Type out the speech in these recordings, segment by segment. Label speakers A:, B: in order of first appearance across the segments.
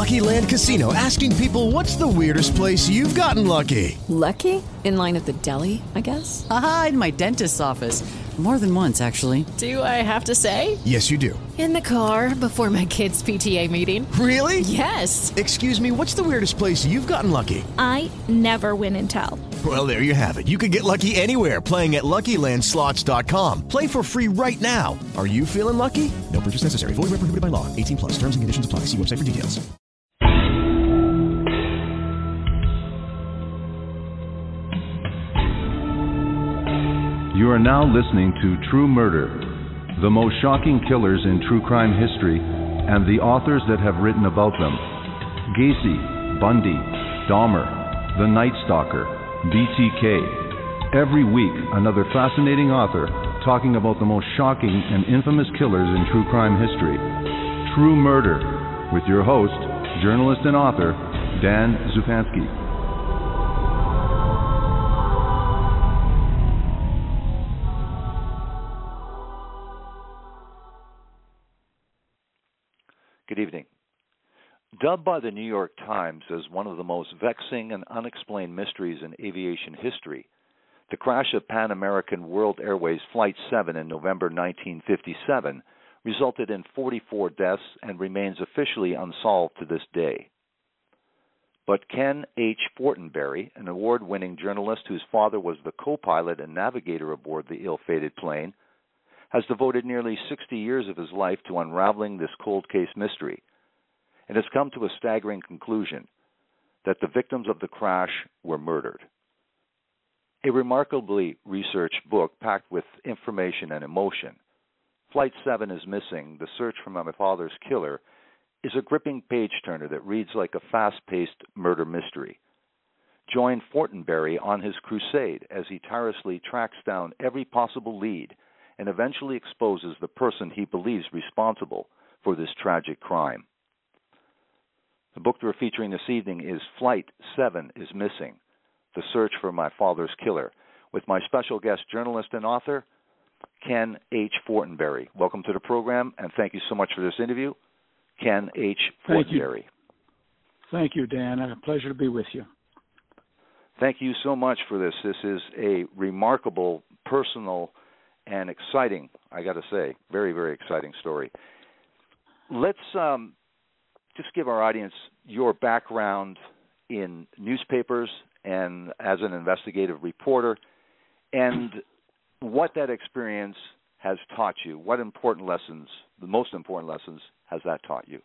A: Lucky Land Casino, asking people, what's the weirdest place you've gotten lucky?
B: Lucky? In line at the deli, I guess?
C: Aha, in my dentist's office. More than once, actually.
B: Do I have to say?
A: Yes, you do.
B: In the car before my kids' PTA meeting.
A: Really?
B: Yes.
A: Excuse me, what's the weirdest place you've gotten lucky?
D: I never win and tell.
A: Well, there you have it. You can get lucky anywhere, playing at LuckyLandSlots.com. Play for free right now. Are you feeling lucky? No purchase necessary. Void where prohibited by law. 18 plus. Terms and conditions apply. See website for details.
E: You are now listening to True Murder, the most shocking killers in true crime history and the authors that have written about them. Gacy, Bundy, Dahmer, The Night Stalker, BTK. Every week, another fascinating author talking about the most shocking and infamous killers in true crime history. True Murder, with your host, journalist and author, Dan Zupansky.
F: Good evening. Dubbed by the New York Times as one of the most vexing and unexplained mysteries in aviation history, the crash of Pan American World Airways Flight 7 in November 1957 resulted in 44 deaths and remains officially unsolved to this day. But Ken H. Fortenberry, an award-winning journalist whose father was the co-pilot and navigator aboard the ill-fated plane, has devoted nearly 60 years of his life to unraveling this cold case mystery, and has come to a staggering conclusion that the victims of the crash were murdered. A remarkably researched book packed with information and emotion, Flight 7 is Missing, The Search for My Father's Killer, is a gripping page-turner that reads like a fast-paced murder mystery. Join Fortenberry on his crusade as he tirelessly tracks down every possible lead and eventually exposes the person he believes responsible for this tragic crime. The book we're featuring this evening is Flight 7 is Missing, The Search for My Father's Killer, with my special guest journalist and author, Ken H. Fortenberry. Welcome to the program, and thank you so much for this interview, Ken H. Fortenberry.
G: Thank you, Dan. A pleasure to be with you.
F: Thank you so much for this. This is a remarkable, personal, and exciting, I got to say, very, very exciting story. Let's just give our audience your background in newspapers and as an investigative reporter, and what that experience has taught you. What important lessons, the most important lessons, has that taught you?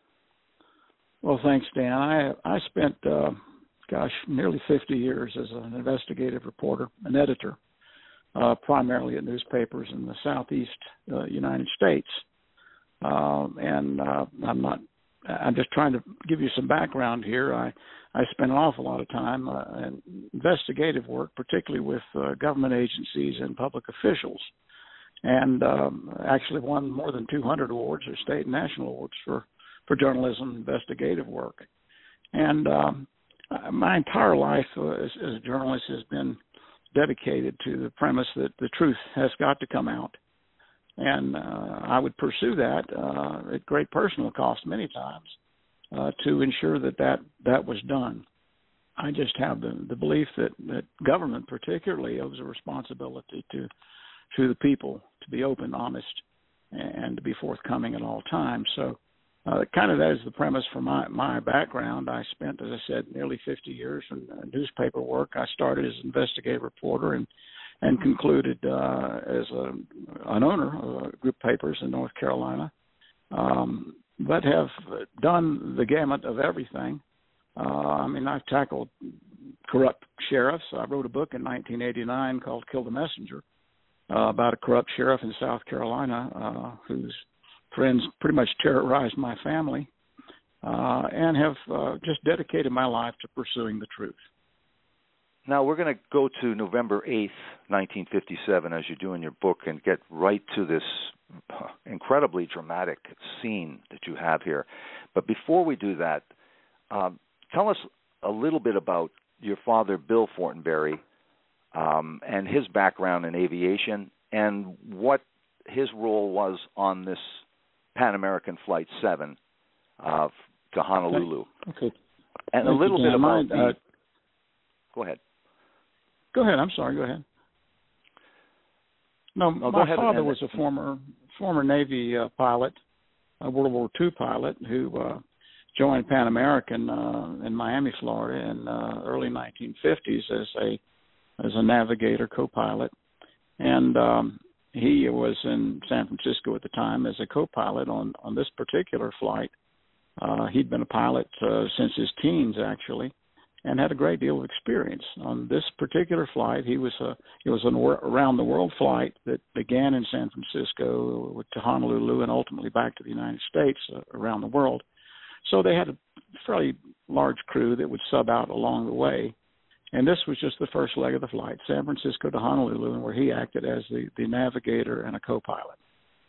G: Well, thanks, Dan. I spent, nearly 50 years as an investigative reporter, an editor, primarily at newspapers in the southeast United States. I'm just trying to give you some background here. I spent an awful lot of time in investigative work, particularly with government agencies and public officials, and actually won more than 200 awards, or state and national awards, for journalism investigative work. And my entire life as a journalist has been dedicated to the premise that the truth has got to come out. And I would pursue that at great personal cost many times to ensure that was done. I just have the belief that government particularly owes a responsibility to the people to be open, honest, and to be forthcoming at all times. So that is the premise for my background. I spent, as I said, nearly 50 years in newspaper work. I started as an investigative reporter and concluded as an owner of group papers in North Carolina, but have done the gamut of everything. I've tackled corrupt sheriffs. I wrote a book in 1989 called Kill the Messenger about a corrupt sheriff in South Carolina whose friends pretty much terrorized my family, and have just dedicated my life to pursuing the truth.
F: Now, we're going to go to November 8th, 1957, as you do in your book, and get right to this incredibly dramatic scene that you have here. But before we do that, tell us a little bit about your father, Bill Fortenberry, and his background in aviation, and what his role was on this Pan American Flight 7 to to Honolulu.
G: Okay.
F: And a little bit about Go ahead.
G: Go ahead. I'm sorry. Go ahead. No, my father was a former Navy pilot, a World War II pilot who joined Pan American in Miami, Florida, in early 1950s as a navigator, co-pilot, and he was in San Francisco at the time as a co-pilot on this particular flight. He'd been a pilot since his teens, actually, and had a great deal of experience on this particular flight. It was an around the world flight that began in San Francisco to Honolulu and ultimately back to the United States around the world. So they had a fairly large crew that would sub out along the way. And this was just the first leg of the flight, San Francisco to Honolulu, where he acted as the navigator and a co-pilot.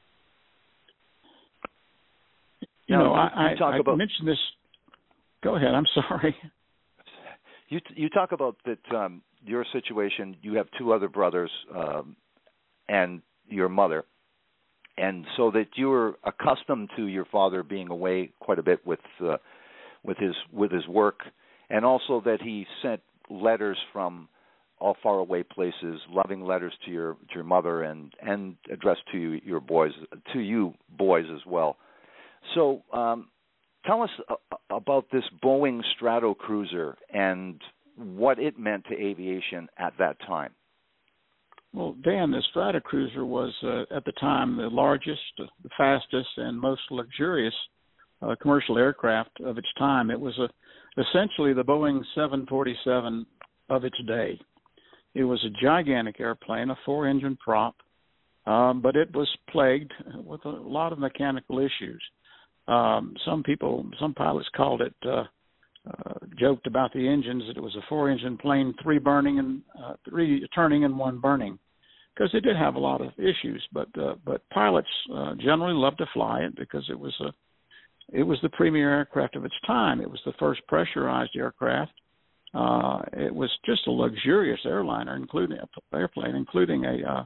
G: I mentioned this. Go ahead. I'm sorry.
F: You talk about that your situation. You have two other brothers and your mother, and so that you were accustomed to your father being away quite a bit with his work, and also that he sent letters from all faraway places, loving letters to your mother, and addressed to you boys as well. So tell us about this Boeing Stratocruiser and what it meant to aviation at that time.
G: Well, Dan, the Stratocruiser was at the time the largest, the fastest, and most luxurious commercial aircraft of its time. It was essentially the Boeing 747 of its day. It was a gigantic airplane, a 4-engine prop, but it was plagued with a lot of mechanical issues. Some pilots called it, joked about the engines, that it was a 4-engine plane, 3 turning and 1 burning, because it did have a lot of issues. But pilots generally loved to fly it because it was the premier aircraft of its time. It was the first pressurized aircraft. It was just a luxurious airplane, including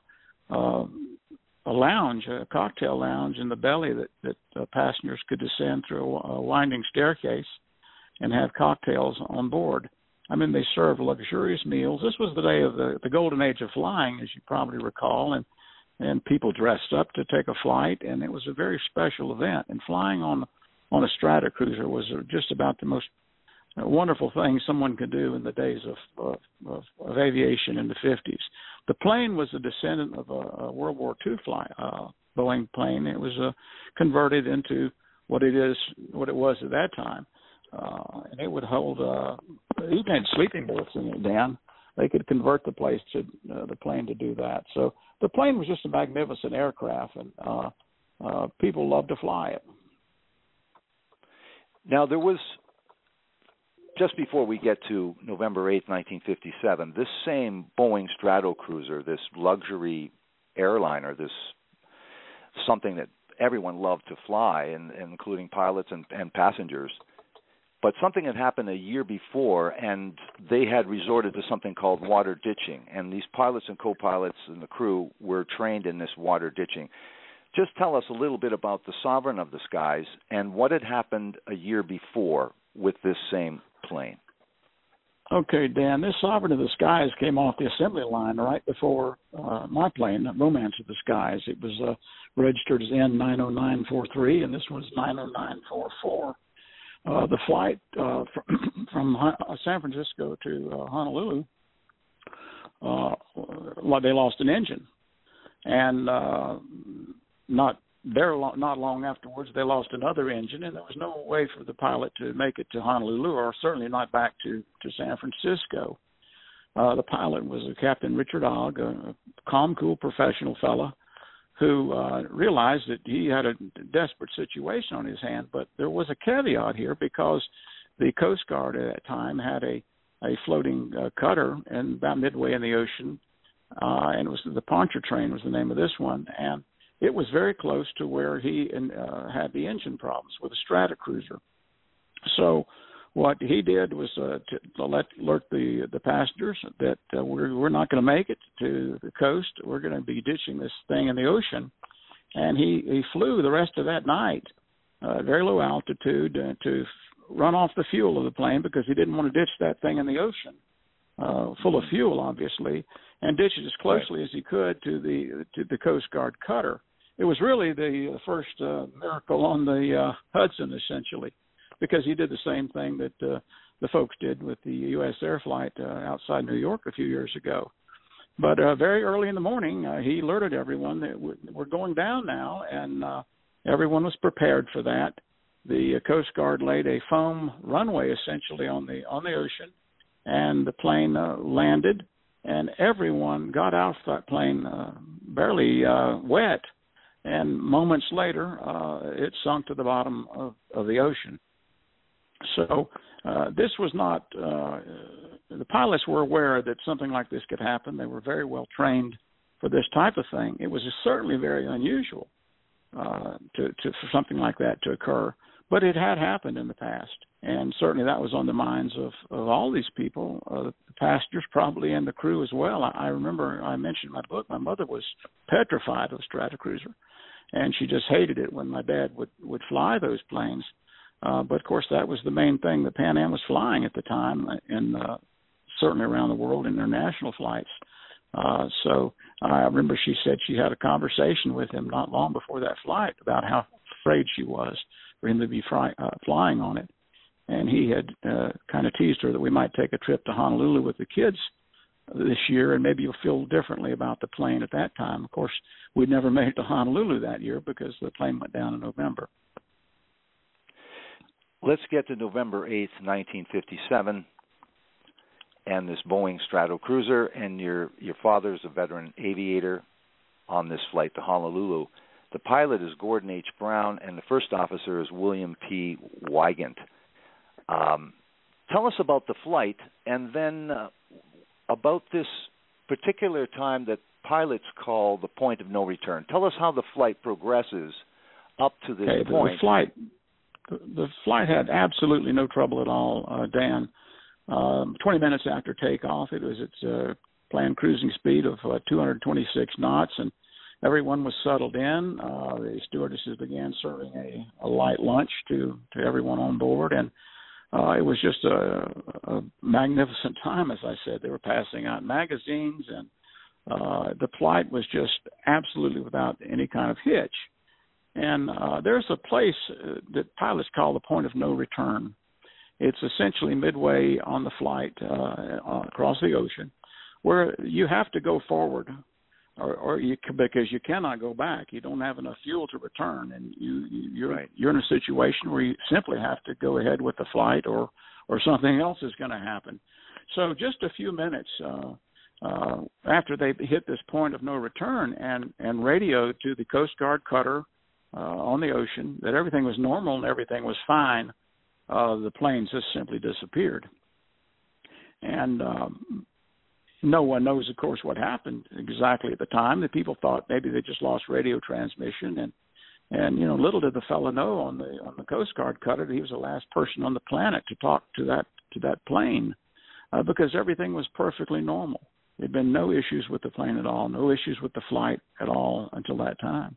G: a lounge, a cocktail lounge in the belly that passengers could descend through a winding staircase and have cocktails on board. I mean, they served luxurious meals. This was the day of the golden age of flying, as you probably recall, and people dressed up to take a flight, and it was a very special event. And flying on a Stratocruiser was just about the most wonderful thing someone could do in the days of aviation in the 50s. The plane was a descendant of a World War II Boeing plane. It was converted into what it was at that time. And it would hold, even had sleeping berths in it, Dan. They could convert the plane to do that. So the plane was just a magnificent aircraft, and people loved to fly it.
F: Now, there was, just before we get to November 8th, 1957, this same Boeing Stratocruiser, this luxury airliner, this something that everyone loved to fly, and including pilots and passengers. But something had happened a year before, and they had resorted to something called water ditching. And these pilots and co-pilots and the crew were trained in this water ditching. Just tell us a little bit about the Sovereign of the Skies and what had happened a year before with this same plane.
G: Okay, Dan, this Sovereign of the Skies came off the assembly line right before my plane, Romance of the Skies. It was registered as N90943, and this was 90944. The flight from San Francisco to Honolulu, they lost an engine, and not long afterwards they lost another engine, and there was no way for the pilot to make it to Honolulu, or certainly not back to San Francisco. The pilot was Captain Richard Ogg, a calm, cool, professional fellow who realized that he had a desperate situation on his hand. But there was a caveat here, because the Coast Guard at that time had a floating cutter and about midway in the ocean, and it was the Pontchartrain was the name of this one, and it was very close to where he had the engine problems with a Stratocruiser. So what he did was to alert the passengers that we're not going to make it to the coast. We're going to be ditching this thing in the ocean. And he flew the rest of that night, very low altitude, to run off the fuel of the plane because he didn't want to ditch that thing in the ocean, full of fuel, obviously, and ditch it as closely as he could to the Coast Guard cutter. It was really the first miracle on the Hudson, essentially, because he did the same thing that the folks did with the U.S. air flight outside New York a few years ago. But very early in the morning, he alerted everyone that we're going down now, and everyone was prepared for that. The Coast Guard laid a foam runway essentially on the ocean, and the plane landed, and everyone got out of that plane barely wet. And moments later, it sunk to the bottom of the ocean. So this was not, the pilots were aware that something like this could happen. They were very well trained for this type of thing. It was certainly very unusual for something like that to occur, but it had happened in the past. And certainly that was on the minds of all these people, the passengers probably and the crew as well. I remember I mentioned in my book, my mother was petrified of a Stratocruiser, and she just hated it when my dad would fly those planes. But, of course, that was the main thing that Pan Am was flying at the time, and certainly around the world in international flights. So I remember she said she had a conversation with him not long before that flight about how afraid she was for him to be flying on it. And he had kind of teased her that we might take a trip to Honolulu with the kids this year, and maybe you'll feel differently about the plane at that time. Of course, we'd never made it to Honolulu that year because the plane went down in November.
F: Let's get to November 8th, 1957, and this Boeing Stratocruiser, and your father's a veteran aviator on this flight to Honolulu. The pilot is Gordon H. Brown, and the first officer is William P. Wygant. Tell us about the flight, and then about this particular time that pilots call the point of no return. Tell us how the flight progresses up to this point.
G: The flight had absolutely no trouble at all, Dan. 20 minutes after takeoff, it was its planned cruising speed of 226 knots, and everyone was settled in. The stewardesses began serving a light lunch to everyone on board, and it was just a magnificent time, as I said. They were passing out magazines, and the flight was just absolutely without any kind of hitch. And there's a place that pilots call the point of no return. It's essentially midway on the flight across the ocean, where you have to go forward, because you cannot go back. You don't have enough fuel to return, and you're in a situation where you simply have to go ahead with the flight, or something else is going to happen. So just a few minutes after they hit this point of no return and radioed to the Coast Guard cutter on the ocean that everything was normal and everything was fine, the planes just simply disappeared. And no one knows, of course, what happened exactly at the time. The people thought maybe they just lost radio transmission, and little did the fellow know on the Coast Guard cutter that he was the last person on the planet to talk to that plane, because everything was perfectly normal. There'd been no issues with the plane at all, no issues with the flight at all until that time.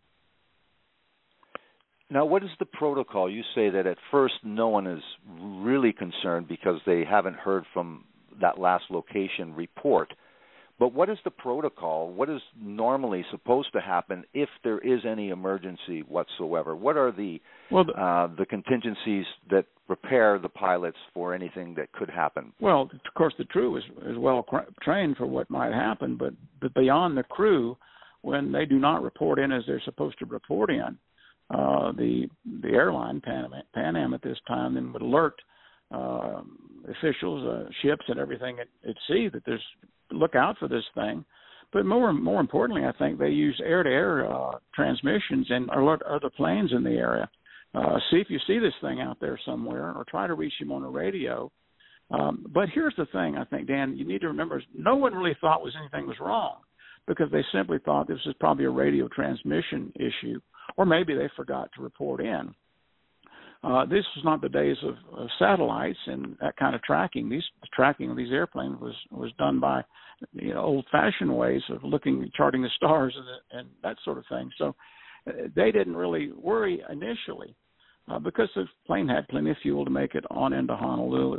F: Now, what is the protocol? You say that at first no one is really concerned because they haven't heard from that last location report. But what is the protocol? What is normally supposed to happen if there is any emergency whatsoever? What are the contingencies that prepare the pilots for anything that could happen? Well,
G: of course, the crew is well trained for what might happen, but beyond the crew, when they do not report in as they're supposed to report in, the airline, Pan Am at this time, then would alert officials, ships, and everything at sea that there's look out for this thing. But more importantly, I think they use air-to-air transmissions and alert other planes in the area. See if you see this thing out there somewhere, or try to reach them on a radio. But here's the thing, I think, Dan, you need to remember, no one really thought anything was wrong, because they simply thought this was probably a radio transmission issue, or maybe they forgot to report in. This was not the days of satellites and that kind of tracking. The tracking of these airplanes was done by old-fashioned ways of charting the stars and that sort of thing. So they didn't really worry initially. because the plane had plenty of fuel to make it on into Honolulu.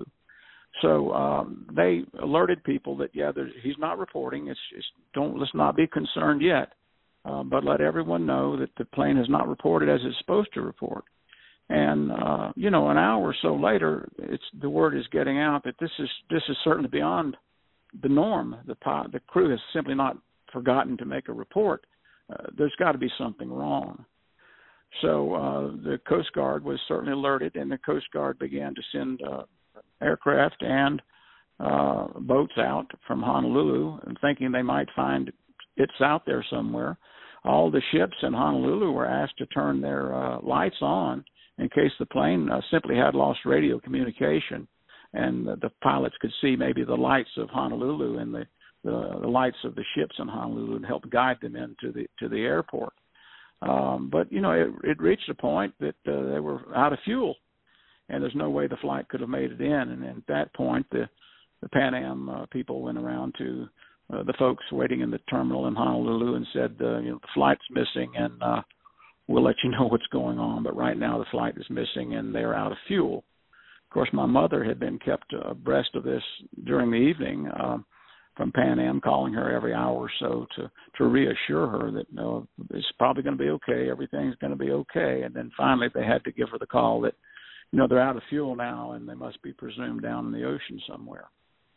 G: So they alerted people that, he's not reporting. Let's not be concerned yet, but let everyone know that the plane has not reported as it's supposed to report. And an hour or so later, the word is getting out that this is certainly beyond the norm. The crew has simply not forgotten to make a report. There's got to be something wrong. So the Coast Guard was certainly alerted, and the Coast Guard began to send aircraft and boats out from Honolulu, and thinking they might find it's out there somewhere. All the ships in Honolulu were asked to turn their lights on in case the plane simply had lost radio communication, and the pilots could see maybe the lights of Honolulu and the lights of the ships in Honolulu and help guide them into the airport. But it reached a point that they were out of fuel, and there's no way the flight could have made it in. And at that point, the Pan Am people went around to the folks waiting in the terminal in Honolulu and said, the flight's missing, and we'll let you know what's going on. But right now the flight is missing, and they're out of fuel. Of course, my mother had been kept abreast of this during the evening from Pan Am, calling her every hour or so to reassure her that, no, it's probably going to be okay, everything's going to be okay. And then finally they had to give her the call that, they're out of fuel now and they must be presumed down in the ocean somewhere.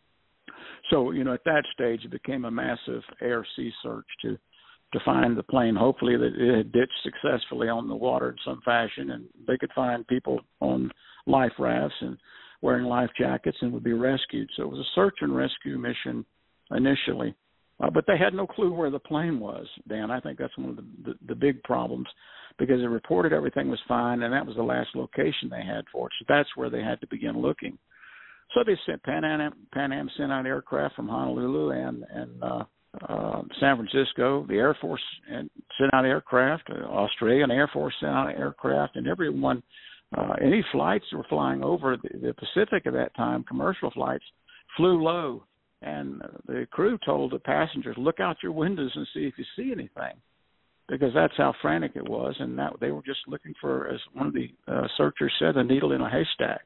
G: So, at that stage it became a massive air-sea search to find the plane. Hopefully that it had ditched successfully on the water in some fashion, and they could find people on life rafts and wearing life jackets and would be rescued. So it was a search and rescue mission initially, but they had no clue where the plane was, Dan. I think that's one of the big problems, because it reported everything was fine, and that was the last location they had for it. So that's where they had to begin looking. So they sent Pan Am sent out aircraft from Honolulu and San Francisco. The Air Force sent out aircraft. Australian Air Force sent out aircraft, and everyone. Any flights that were flying over the Pacific at that time, commercial flights, flew low, and the crew told the passengers, look out your windows and see if you see anything, because that's how frantic it was, and that they were just looking for, as one of the searchers said, a needle in a haystack.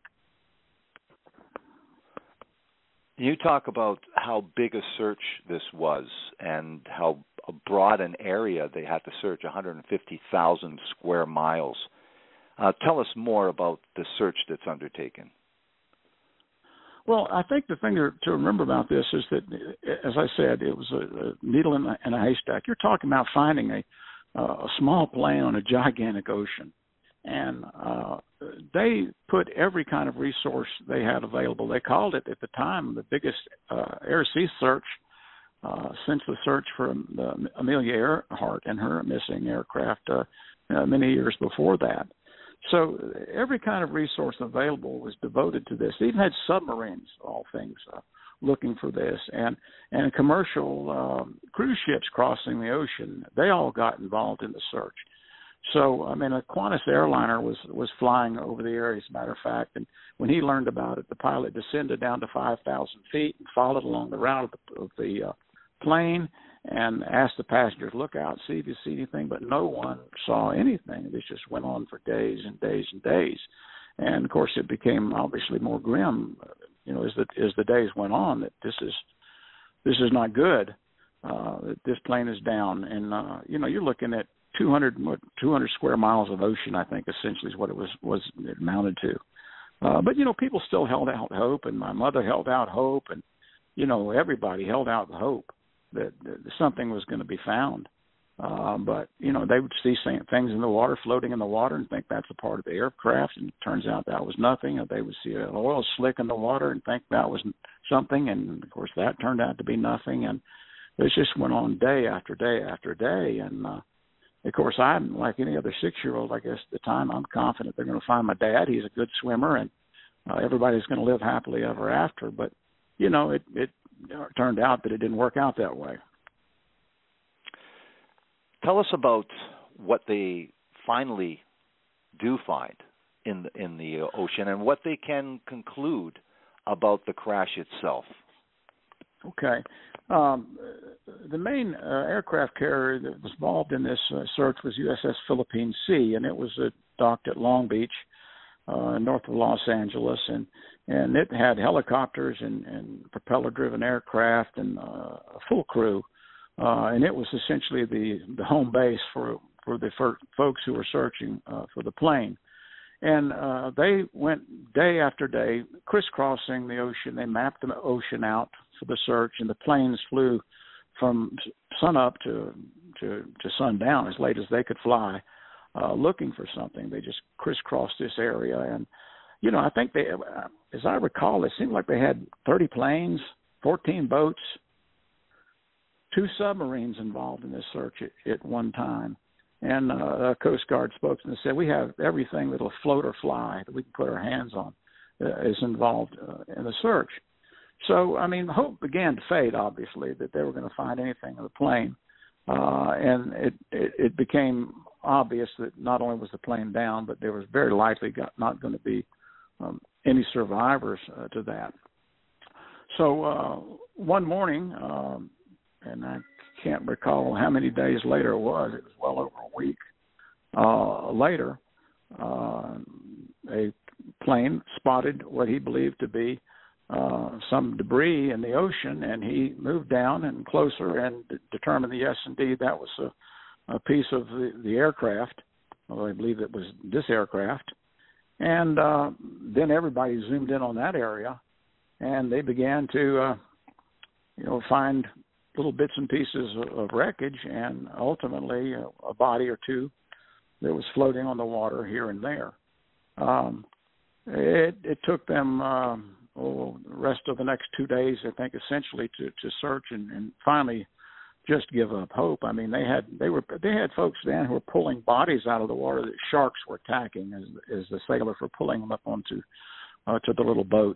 F: You talk about how big a search this was and how broad an area they had to search, 150,000 square miles. Tell us more about the search that's undertaken.
G: Well, I think the thing to remember about this is that, as I said, it was a needle in a haystack. You're talking about finding a small plane on a gigantic ocean. And they put every kind of resource they had available. They called it, at the time, the biggest air-sea search since the search for Amelia Earhart and her missing aircraft many years before that. So every kind of resource available was devoted to this. They even had submarines, all things, looking for this, and commercial cruise ships crossing the ocean. They all got involved in the search. So, a Qantas airliner was flying over the area, as a matter of fact, and when he learned about it, the pilot descended down to 5,000 feet and followed along the route of the plane and asked the passengers, look out, see if you see anything, but no one saw anything. This just went on for days and days and days. And, of course, it became obviously more grim, as the days went on, that this is not good, that this plane is down. And, you're looking at 200 square miles of ocean, I think, essentially is what it amounted to. But, people still held out hope, and my mother held out hope, and, everybody held out hope that something was going to be found. But, they would see things in the water, floating in the water, and think that's a part of the aircraft, and it turns out that was nothing. Or they would see an oil slick in the water and think that was something, and, of course, that turned out to be nothing. And it just went on day after day after day, and of course, I'm like any other 6-year-old, I guess, at the time. I'm confident they're going to find my dad. He's a good swimmer, and everybody's going to live happily ever after. But, it turned out that it didn't work out that way.
F: Tell us about what they finally do find in the ocean and what they can conclude about the crash itself.
G: Okay. The main aircraft carrier that was involved in this search was USS Philippine Sea, and it was docked at Long Beach north of Los Angeles, and it had helicopters and propeller-driven aircraft and a full crew, and it was essentially the home base for the folks who were searching for the plane. And they went day after day, crisscrossing the ocean. They mapped the ocean out for the search, and the planes flew from sunup to sundown, as late as they could fly, looking for something. They just crisscrossed this area. And, I think they, as I recall, it seemed like they had 30 planes, 14 boats, 2 submarines involved in this search at one time. And a Coast Guard spokesman said, we have everything that'll float or fly that we can put our hands on is involved in the search. So, hope began to fade, obviously, that they were going to find anything in the plane. And it became obvious that not only was the plane down, but there was very likely not going to be any survivors to that. So one morning, and I can't recall how many days later it was well over a week later, a plane spotted what he believed to be some debris in the ocean, and he moved down and closer and determined that yes, indeed, that was a piece of the aircraft, although I believe it was this aircraft. And then everybody zoomed in on that area, and they began to, find little bits and pieces of wreckage, and ultimately a body or two that was floating on the water here and there. It took them the rest of the next 2 days, I think, essentially to search and finally just give up hope. They had folks then who were pulling bodies out of the water that sharks were attacking as the sailors were pulling them up onto to the little boats.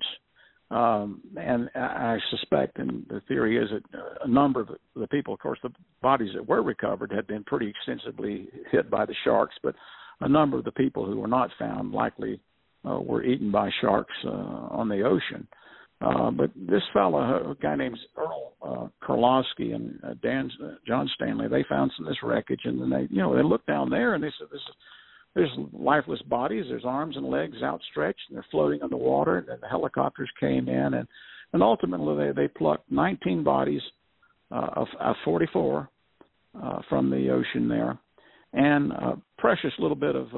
G: And I suspect, and the theory is that a number of the people, of course, the bodies that were recovered had been pretty extensively hit by the sharks, but a number of the people who were not found likely were eaten by sharks on the ocean. But this fellow, a guy named Earl Karlowski and John Stanley, they found some of this wreckage, and then they looked down there and they said, there's lifeless bodies, there's arms and legs outstretched, and they're floating on the water. And then the helicopters came in, and ultimately they plucked 19 bodies of 44 from the ocean there, and a precious little bit of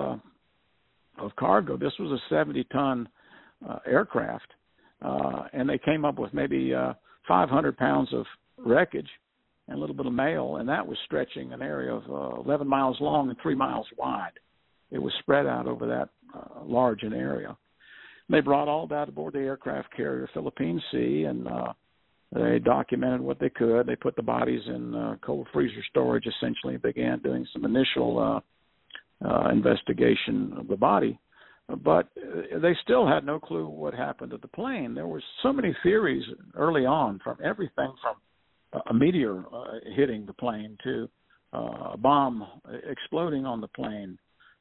G: cargo. This was a 70-ton aircraft, and they came up with maybe 500 pounds of wreckage and a little bit of mail, and that was stretching an area of 11 miles long and 3 miles wide. It was spread out over that large an area. They brought all that aboard the aircraft carrier Philippine Sea, and they documented what they could. They put the bodies in cold freezer storage, essentially, and began doing some initial investigation of the body. But they still had no clue what happened to the plane. There were so many theories early on, from everything from a meteor hitting the plane to a bomb exploding on the plane.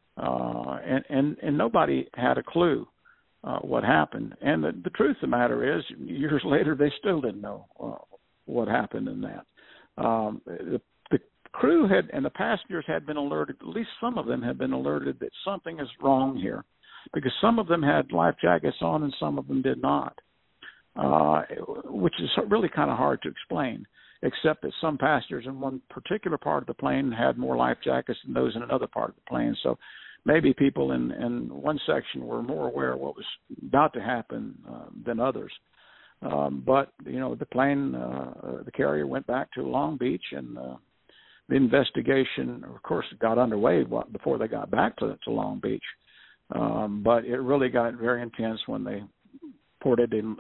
G: And nobody had a clue what happened. And the truth of the matter is, years later, they still didn't know what happened in that. The crew and the passengers had been alerted, at least some of them had been alerted that something is wrong here, because some of them had life jackets on and some of them did not, which is really kind of hard to explain, except that some passengers in one particular part of the plane had more life jackets than those in another part of the plane. So maybe people in one section were more aware of what was about to happen than others. But, the plane, the carrier went back to Long Beach, and the investigation, of course, got underway before they got back to Long Beach. But it really got very intense when they ported in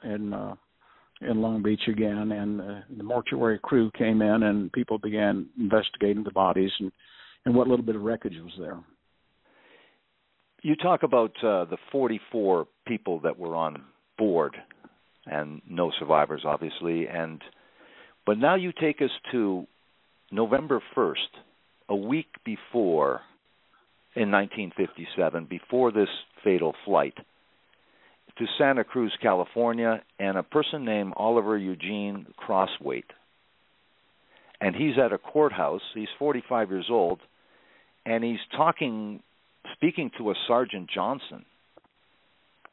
G: Long Beach again, and the mortuary crew came in, and people began investigating the bodies and what little bit of wreckage was there.
F: You talk about the 44 people that were on board, and no survivors, obviously. But now you take us to November 1st, a week before, in 1957, before this fatal flight, to Santa Cruz, California, and a person named Oliver Eugene Crosswaite. And he's at a courthouse. He's 45 years old, and he's speaking to a Sergeant Johnson.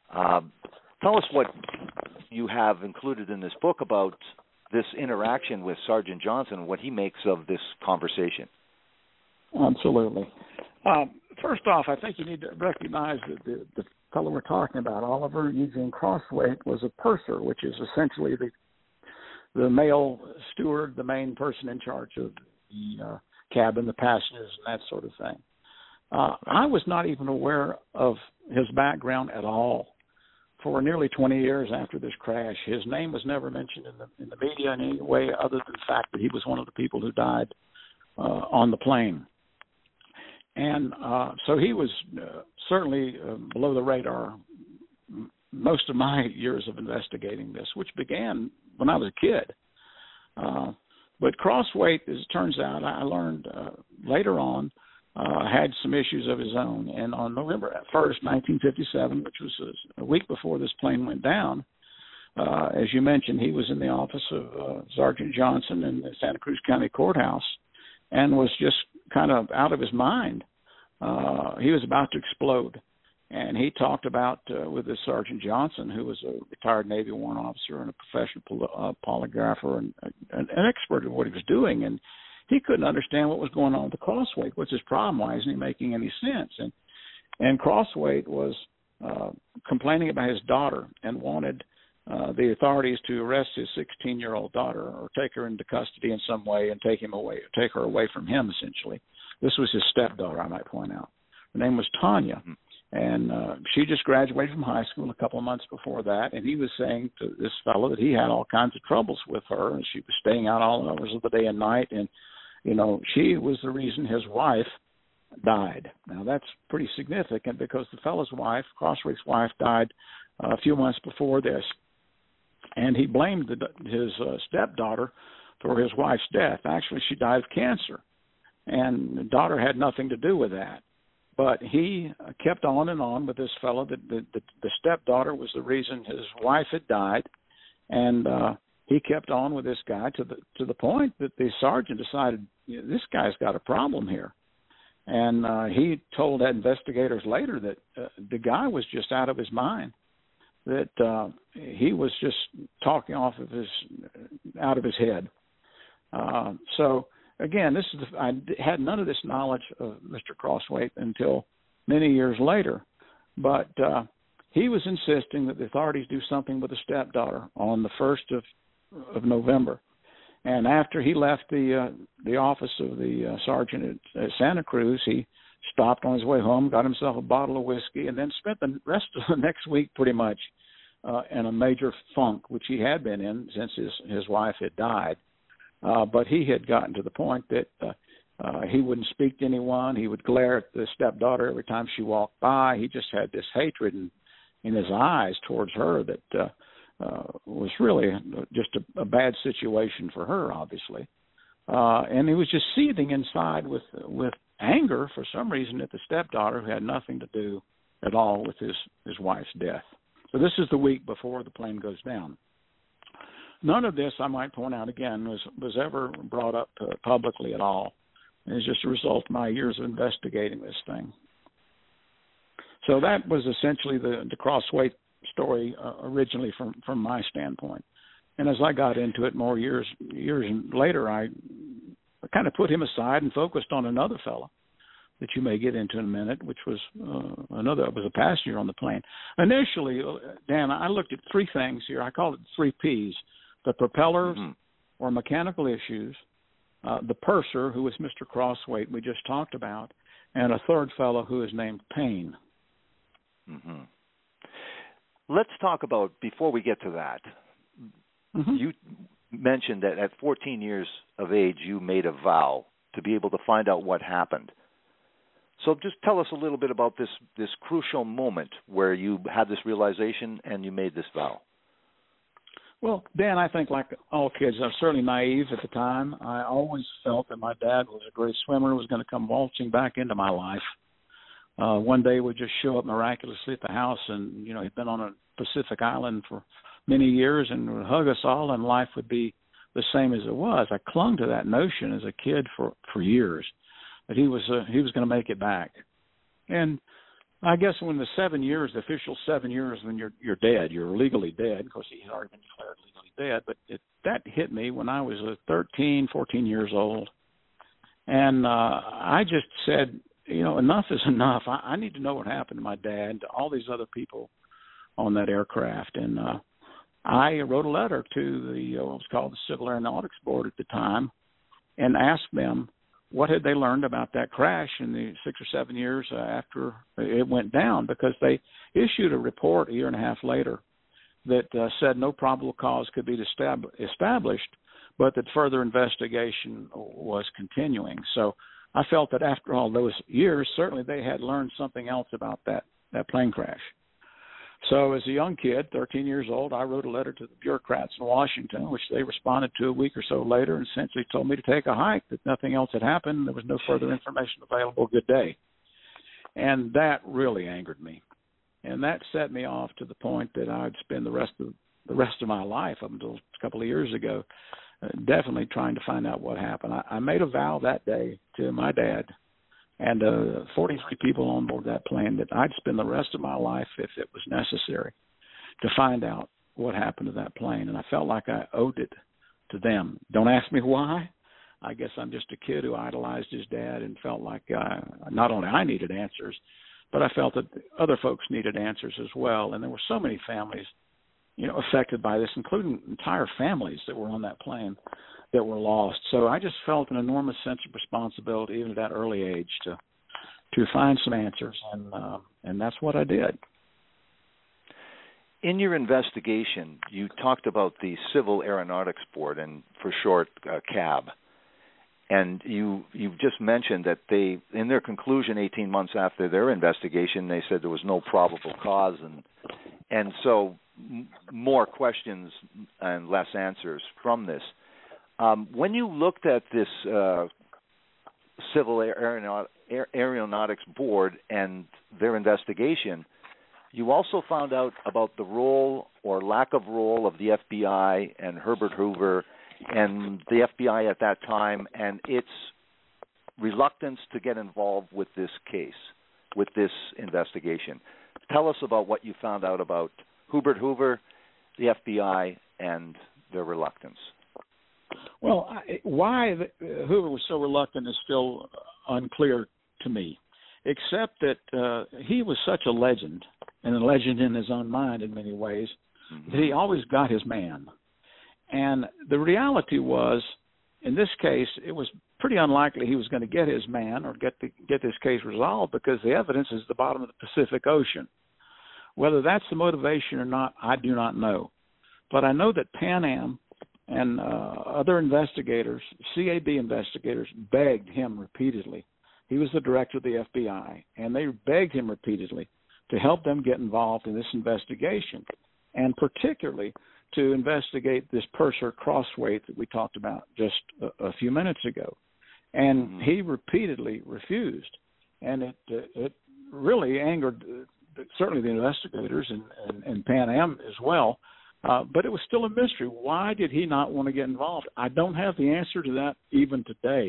F: Tell us what you have included in this book about this interaction with Sergeant Johnson, what he makes of this conversation.
G: Absolutely. First off, I think you need to recognize that the fellow we're talking about, Oliver Eugene Crosswaite, was a purser, which is essentially the male steward, the main person in charge of the cabin, the passengers, and that sort of thing. I was not even aware of his background at all for nearly 20 years after this crash. His name was never mentioned in the media in any way other than the fact that he was one of the people who died on the plane. And so he was certainly below the radar most of my years of investigating this, which began when I was a kid. But Crosswaite, as it turns out, I learned later on, had some issues of his own. And on November 1st, 1957, which was a week before this plane went down, as you mentioned, he was in the office of Sergeant Johnson in the Santa Cruz County Courthouse and was just kind of out of his mind. He was about to explode. And he talked about with this Sergeant Johnson, who was a retired Navy warrant officer and a professional polygrapher and an expert at what he was doing. And he couldn't understand what was going on with the Crosswaite. What's his problem? Why isn't he making any sense? And Crosswaite was complaining about his daughter and wanted the authorities to arrest his 16-year-old daughter or take her into custody in some way and take her away from him, essentially. This was his stepdaughter, I might point out. Her name was Tanya. And she just graduated from high school a couple of months before that, and he was saying to this fellow that he had all kinds of troubles with her, and she was staying out all hours of the day and night, and, you know, she was the reason his wife died. Now, that's pretty significant because the fellow's wife, Crosswaite's wife, died a few months before this, and he blamed his stepdaughter for his wife's death. Actually, she died of cancer, and the daughter had nothing to do with that. But he kept on and on with this fellow that the stepdaughter was the reason his wife had died, and he kept on with this guy to the point that the sergeant decided, you know, this guy's got a problem here. And he told investigators later that the guy was just out of his mind, that he was just talking out of his head. So. Again, I had none of this knowledge of Mr. Crosswaite until many years later, but he was insisting that the authorities do something with the stepdaughter on the 1st of November. And after he left the office of the sergeant at Santa Cruz, he stopped on his way home, got himself a bottle of whiskey, and then spent the rest of the next week pretty much in a major funk, which he had been in since his wife had died. But he had gotten to the point that he wouldn't speak to anyone. He would glare at the stepdaughter every time she walked by. He just had this hatred in his eyes towards her that was really just a bad situation for her, obviously. And he was just seething inside with anger for some reason at the stepdaughter, who had nothing to do at all with his wife's death. So this is the week before the plane goes down. None of this, I might point out again, was ever brought up publicly at all. It's just a result of my years of investigating this thing. So that was essentially the Crosswaite story originally from my standpoint. And as I got into it more years later, I kind of put him aside and focused on another fellow that you may get into in a minute, which was a passenger on the plane. Initially, Dan, I looked at three things here. I called it 3 Ps. The propellers or mechanical issues, the purser, who was Mr. Crosswaite we just talked about, and a third fellow who is named Payne.
F: Mm-hmm. Let's talk about, before we get to that, you mentioned that at 14 years of age you made a vow to be able to find out what happened. So just tell us a little bit about this crucial moment where you had this realization and you made this vow.
G: Well, Dan, I think like all kids, I was certainly naive at the time. I always felt that my dad was a great swimmer, was going to come waltzing back into my life. One day would just show up miraculously at the house, and, you know, he'd been on a Pacific island for many years and would hug us all, and life would be the same as it was. I clung to that notion as a kid for years, that he was going to make it back. And I guess when the 7 years, the official 7 years, when you're dead, you're legally dead. Of course, he had already been declared legally dead, but that hit me when I was 13, 14 years old. And I just said, enough is enough. I need to know what happened to my dad and to all these other people on that aircraft. And I wrote a letter to what was called the Civil Aeronautics Board at the time and asked them what had they learned about that crash in the 6 or 7 years after it went down, because they issued a report a year and a half later that said no probable cause could be established, but that further investigation was continuing. So I felt that after all those years, certainly they had learned something else about that plane crash. So as a young kid, 13 years old, I wrote a letter to the bureaucrats in Washington, which they responded to a week or so later and essentially told me to take a hike, that nothing else had happened. There was no further information available. Good day. And that really angered me. And that set me off to the point that I'd spend the rest of my life, up until a couple of years ago, definitely trying to find out what happened. I made a vow that day to my dad and 43 people on board that plane that I'd spend the rest of my life, if it was necessary, to find out what happened to that plane. And I felt like I owed it to them. Don't ask me why. I guess I'm just a kid who idolized his dad and felt like not only I needed answers, but I felt that other folks needed answers as well. And there were so many families, affected by this, including entire families that were on that plane that were lost. So I just felt an enormous sense of responsibility, even at that early age, to find some answers, and that's what I did.
F: In your investigation, you talked about the Civil Aeronautics Board, and for short, CAB. And you've just mentioned that they, in their conclusion 18 months after their investigation, they said there was no probable cause, and so more questions and less answers from this. When you looked at this Civil Aeronautics Board and their investigation, you also found out about the role or lack of role of the FBI and Herbert Hoover and the FBI at that time, and its reluctance to get involved with this case, with this investigation. Tell us about what you found out about Herbert Hoover, the FBI, and their reluctance.
G: Well, why Hoover was so reluctant is still unclear to me, except that he was such a legend, and a legend in his own mind in many ways, that he always got his man. And the reality was, in this case, it was pretty unlikely he was going to get his man or get this case resolved, because the evidence is the bottom of the Pacific Ocean. Whether that's the motivation or not, I do not know. But I know that Pan Am and other investigators, CAB investigators, begged him repeatedly. He was the director of the FBI, and they begged him repeatedly to help them get involved in this investigation, and particularly to investigate this Purser Crosswaite that we talked about just a few minutes ago. And he repeatedly refused, and it really angered certainly the investigators and Pan Am as well. But it was still a mystery. Why did he not want to get involved? I don't have the answer to that even today.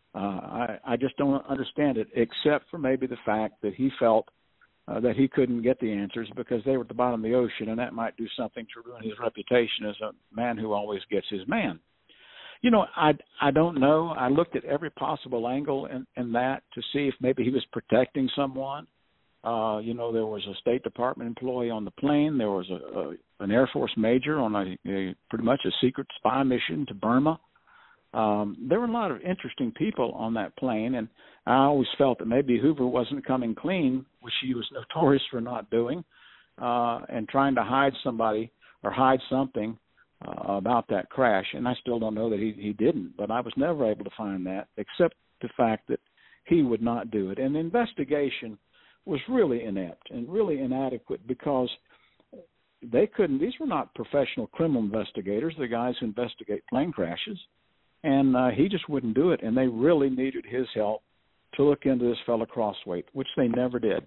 G: I just don't understand it, except for maybe the fact that he felt that he couldn't get the answers because they were at the bottom of the ocean, and that might do something to ruin his reputation as a man who always gets his man. I don't know. I looked at every possible angle in that to see if maybe he was protecting someone. There was a State Department employee on the plane. There was an Air Force major on a pretty much a secret spy mission to Burma. There were a lot of interesting people on that plane, and I always felt that maybe Hoover wasn't coming clean, which he was notorious for not doing, and trying to hide somebody or hide something about that crash. And I still don't know that he didn't, but I was never able to find that, except the fact that he would not do it. And the investigation was really inept and really inadequate, because these were not professional criminal investigators, the guys who investigate plane crashes. And he just wouldn't do it, and they really needed his help to look into this fellow Crosswaite, which they never did.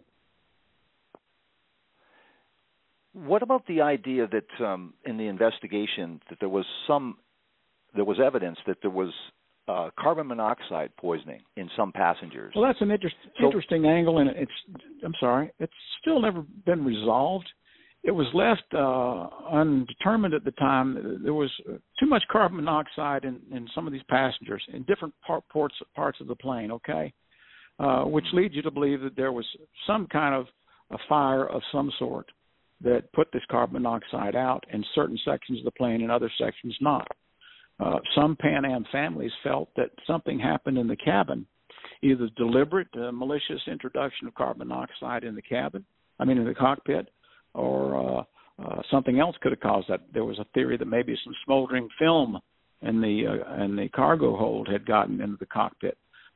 F: What about the idea that in the investigation that there was evidence that there was carbon monoxide poisoning in some passengers.
G: Well, that's an interesting angle, and it's still never been resolved. It was left undetermined at the time. There was too much carbon monoxide in some of these passengers in different parts of the plane, okay, which leads you to believe that there was some kind of a fire of some sort that put this carbon monoxide out in certain sections of the plane and other sections not. Some Pan Am families felt that something happened in the cabin, either deliberate, malicious introduction of carbon monoxide in the cockpit, or something else could have caused that. There was a theory that maybe some smoldering film in the cargo hold had gotten into the cockpit,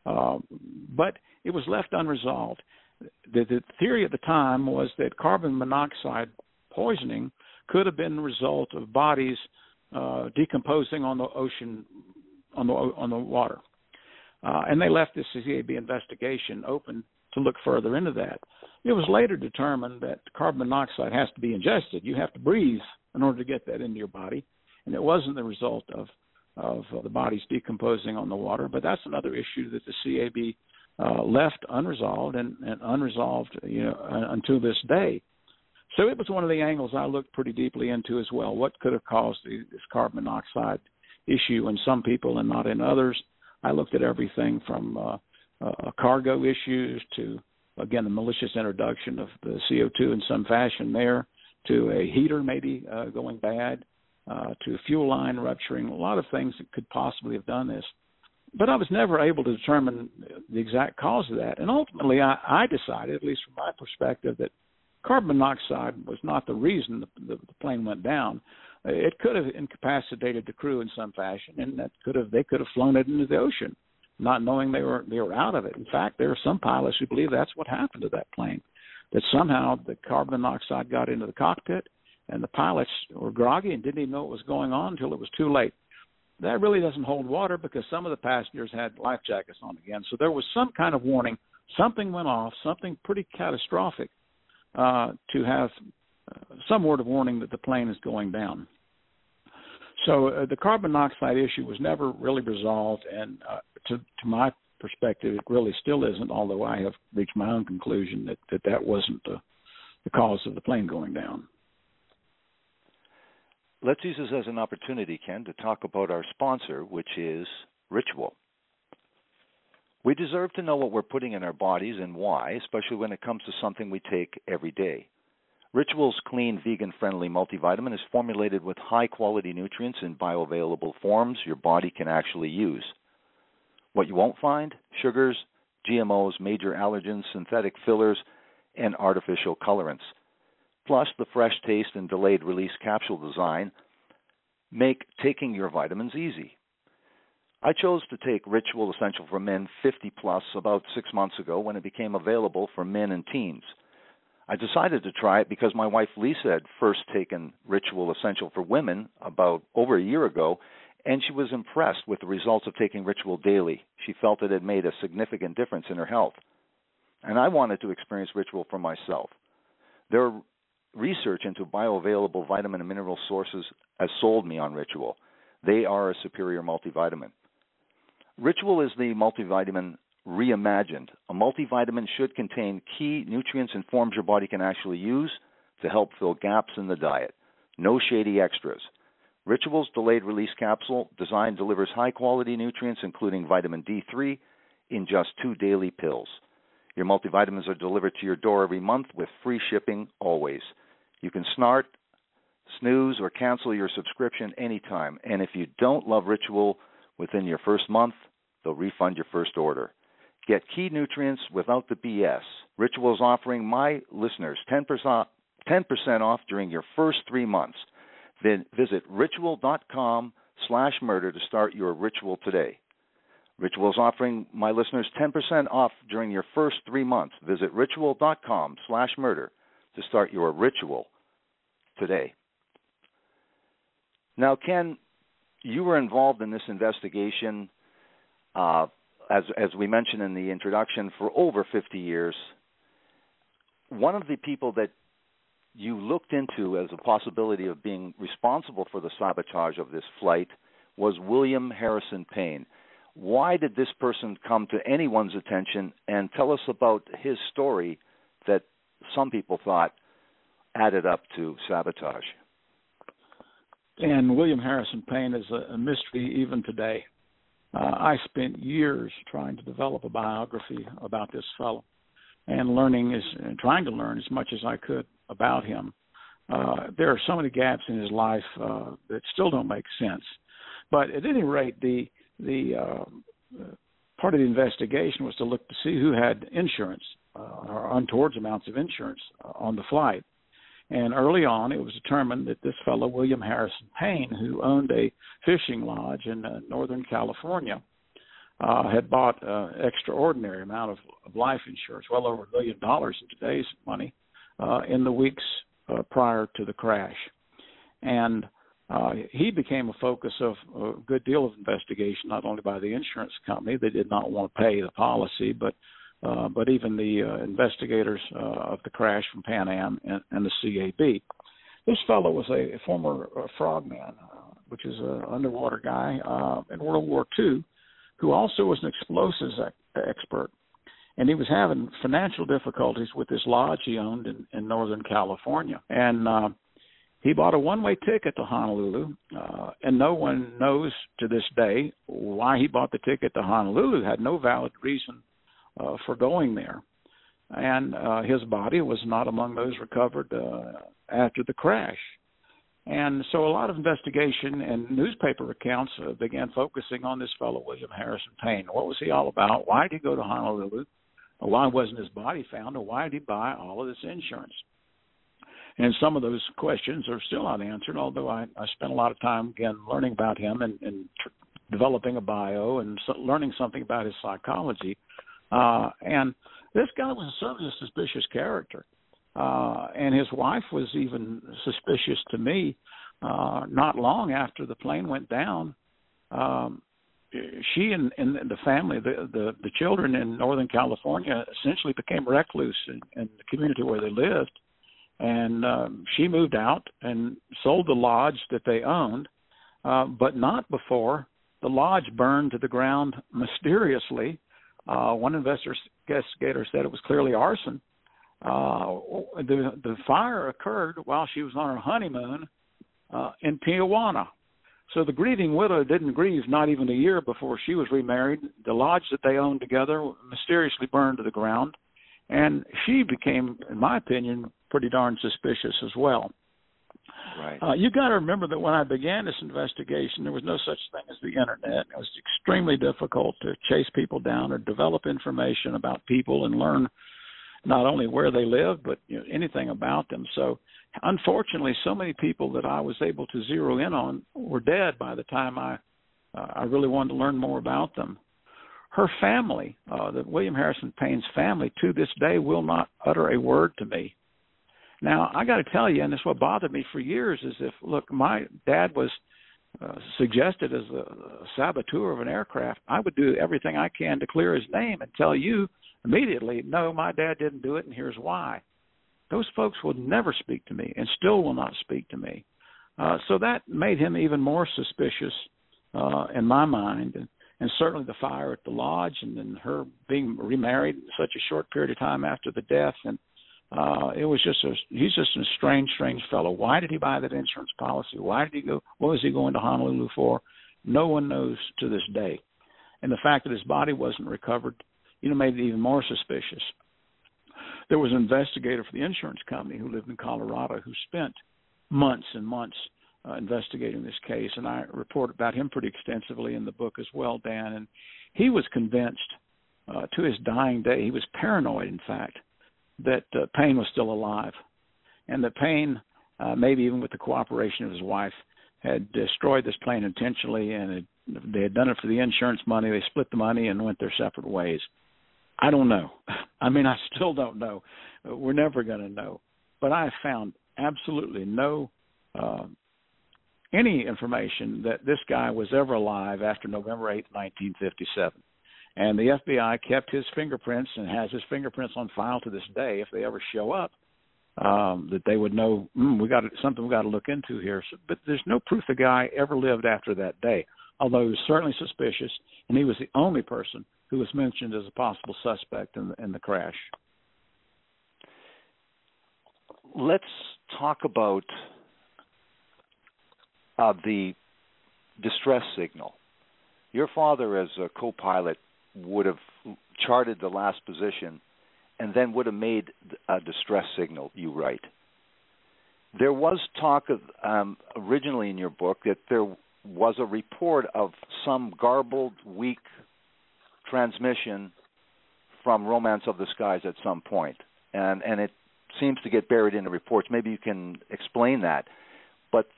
G: but it was left unresolved. The theory at the time was that carbon monoxide poisoning could have been the result of bodies decomposing on the ocean, on the water, and they left this CAB investigation open to look further into that. It was later determined that carbon monoxide has to be ingested. You have to breathe in order to get that into your body, and it wasn't the result of the bodies decomposing on the water. But that's another issue that the CAB left unresolved and unresolved, until this day. So it was one of the angles I looked pretty deeply into as well. What could have caused this carbon monoxide issue in some people and not in others? I looked at everything from cargo issues to, again, the malicious introduction of the CO2 in some fashion there, to a heater maybe going bad, to a fuel line rupturing, a lot of things that could possibly have done this. But I was never able to determine the exact cause of that. And ultimately, I decided, at least from my perspective, that carbon monoxide was not the reason the plane went down. It could have incapacitated the crew in some fashion, and they could have flown it into the ocean, not knowing they were out of it. In fact, there are some pilots who believe that's what happened to that plane, that somehow the carbon monoxide got into the cockpit, and the pilots were groggy and didn't even know what was going on until it was too late. That really doesn't hold water because some of the passengers had life jackets on again. So there was some kind of warning. Something went off, something pretty catastrophic, to have some word of warning that the plane is going down. So the carbon monoxide issue was never really resolved, and to my perspective, it really still isn't, although I have reached my own conclusion that wasn't the cause of the plane going down.
F: Let's use this as an opportunity, Ken, to talk about our sponsor, which is Ritual. We deserve to know what we're putting in our bodies and why, especially when it comes to something we take every day. Ritual's clean, vegan-friendly multivitamin is formulated with high-quality nutrients in bioavailable forms your body can actually use. What you won't find? Sugars, GMOs, major allergens, synthetic fillers, and artificial colorants. Plus, the fresh taste and delayed release capsule design make taking your vitamins easy. I chose to take Ritual Essential for Men 50 Plus about 6 months ago when it became available for men and teens. I decided to try it because my wife Lisa had first taken Ritual Essential for Women about over a year ago, and she was impressed with the results of taking Ritual daily. She felt it had made a significant difference in her health. And I wanted to experience Ritual for myself. Their research into bioavailable vitamin and mineral sources has sold me on Ritual. They are a superior multivitamin. Ritual is the multivitamin reimagined. A multivitamin should contain key nutrients and forms your body can actually use to help fill gaps in the diet. No shady extras. Ritual's delayed release capsule design delivers high-quality nutrients, including vitamin D3, in just 2 daily pills. Your multivitamins are delivered to your door every month with free shipping always. You can snooze, or cancel your subscription anytime. And if you don't love Ritual within your first month, they'll refund your first order. Get key nutrients without the BS. Ritual is offering my listeners 10% off during your first 3 months. Then visit ritual.com/murder to start your Ritual today. Ritual is offering my listeners 10% off during your first 3 months. Visit ritual.com/murder to start your Ritual today. Now, Ken, you were involved in this investigation, as we mentioned in the introduction, for over 50 years. One of the people that you looked into as a possibility of being responsible for the sabotage of this flight was William Harrison Payne. Why did this person come to anyone's attention? And tell us about his story that some people thought added up to sabotage.
G: And William Harrison Payne is a mystery even today. I spent years trying to develop a biography about this fellow and trying to learn as much as I could about him. There are so many gaps in his life that still don't make sense. But at any rate, the part of the investigation was to look to see who had insurance or untoward amounts of insurance on the flight. And early on, it was determined that this fellow, William Harrison Payne, who owned a fishing lodge in Northern California, had bought an extraordinary amount of life insurance, well over $1 million in today's money, in the weeks prior to the crash. And he became a focus of a good deal of investigation, not only by the insurance company. They did not want to pay the policy, but even the investigators of the crash from Pan Am and the CAB. This fellow was a former frogman, which is an underwater guy in World War II, who also was an explosives expert. And he was having financial difficulties with this lodge he owned in Northern California. And he bought a one-way ticket to Honolulu, and no one knows to this day why he bought the ticket to Honolulu. Had no valid reason for going there. And his body was not among those recovered after the crash. And so a lot of investigation and newspaper accounts began focusing on this fellow, William Harrison Payne. What was he all about? Why did he go to Honolulu? Why wasn't his body found? Or why did he buy all of this insurance? And some of those questions are still unanswered, although I spent a lot of time, again, learning about him and developing a bio and learning something about his psychology. And this guy was certainly a suspicious character. And his wife was even suspicious to me. Not long after the plane went down, she and the family, the children in Northern California, essentially became recluse in the community where they lived. And she moved out and sold the lodge that they owned, but not before the lodge burned to the ground mysteriously. One investigator said it was clearly arson. The fire occurred while she was on her honeymoon in Tijuana. So the grieving widow didn't grieve not even a year before she was remarried. The lodge that they owned together mysteriously burned to the ground. And she became, in my opinion, pretty darn suspicious as well.
F: Right.
G: You got to remember that when I began this investigation, there was no such thing as the internet. It was extremely difficult to chase people down or develop information about people and learn not only where they lived, but anything about them. So unfortunately, so many people that I was able to zero in on were dead by the time I really wanted to learn more about them. Her family, the William Harrison Payne's family, to this day will not utter a word to me. Now, I got to tell you, and this is what bothered me for years, is look, my dad was suggested as a saboteur of an aircraft. I would do everything I can to clear his name and tell you immediately, no, my dad didn't do it, and here's why. Those folks would never speak to me and still will not speak to me. So that made him even more suspicious in my mind. And certainly the fire at the lodge and then her being remarried in such a short period of time after the death. And it was he's just a strange fellow. Why did he buy that insurance policy? Why did he go? What was he going to Honolulu for? No one knows to this day. And the fact that his body wasn't recovered, made it even more suspicious. There was an investigator for the insurance company who lived in Colorado who spent months and months investigating this case, and I report about him pretty extensively in the book as well, Dan. And he was convinced to his dying day, he was paranoid, in fact, that Payne was still alive, and that Payne, maybe even with the cooperation of his wife, had destroyed this plane intentionally, and they had done it for the insurance money. They split the money and went their separate ways. I don't know. I mean, I still don't know. We're never going to know. But I have found absolutely no any information that this guy was ever alive after November 8, 1957. And the FBI kept his fingerprints and has his fingerprints on file to this day. If they ever show up, that they would know, something we got to look into here. So, but there's no proof the guy ever lived after that day. although he was certainly suspicious, and he was the only person who was mentioned as a possible suspect in the crash.
F: Let's talk about the distress signal. Your father, as a co-pilot, would have charted the last position and then would have made a distress signal, you write. There was talk of, originally in your book, that there was a report of some garbled, weak transmission from Romance of the Skies at some point. And it seems to get buried in the reports. Maybe you can explain that. But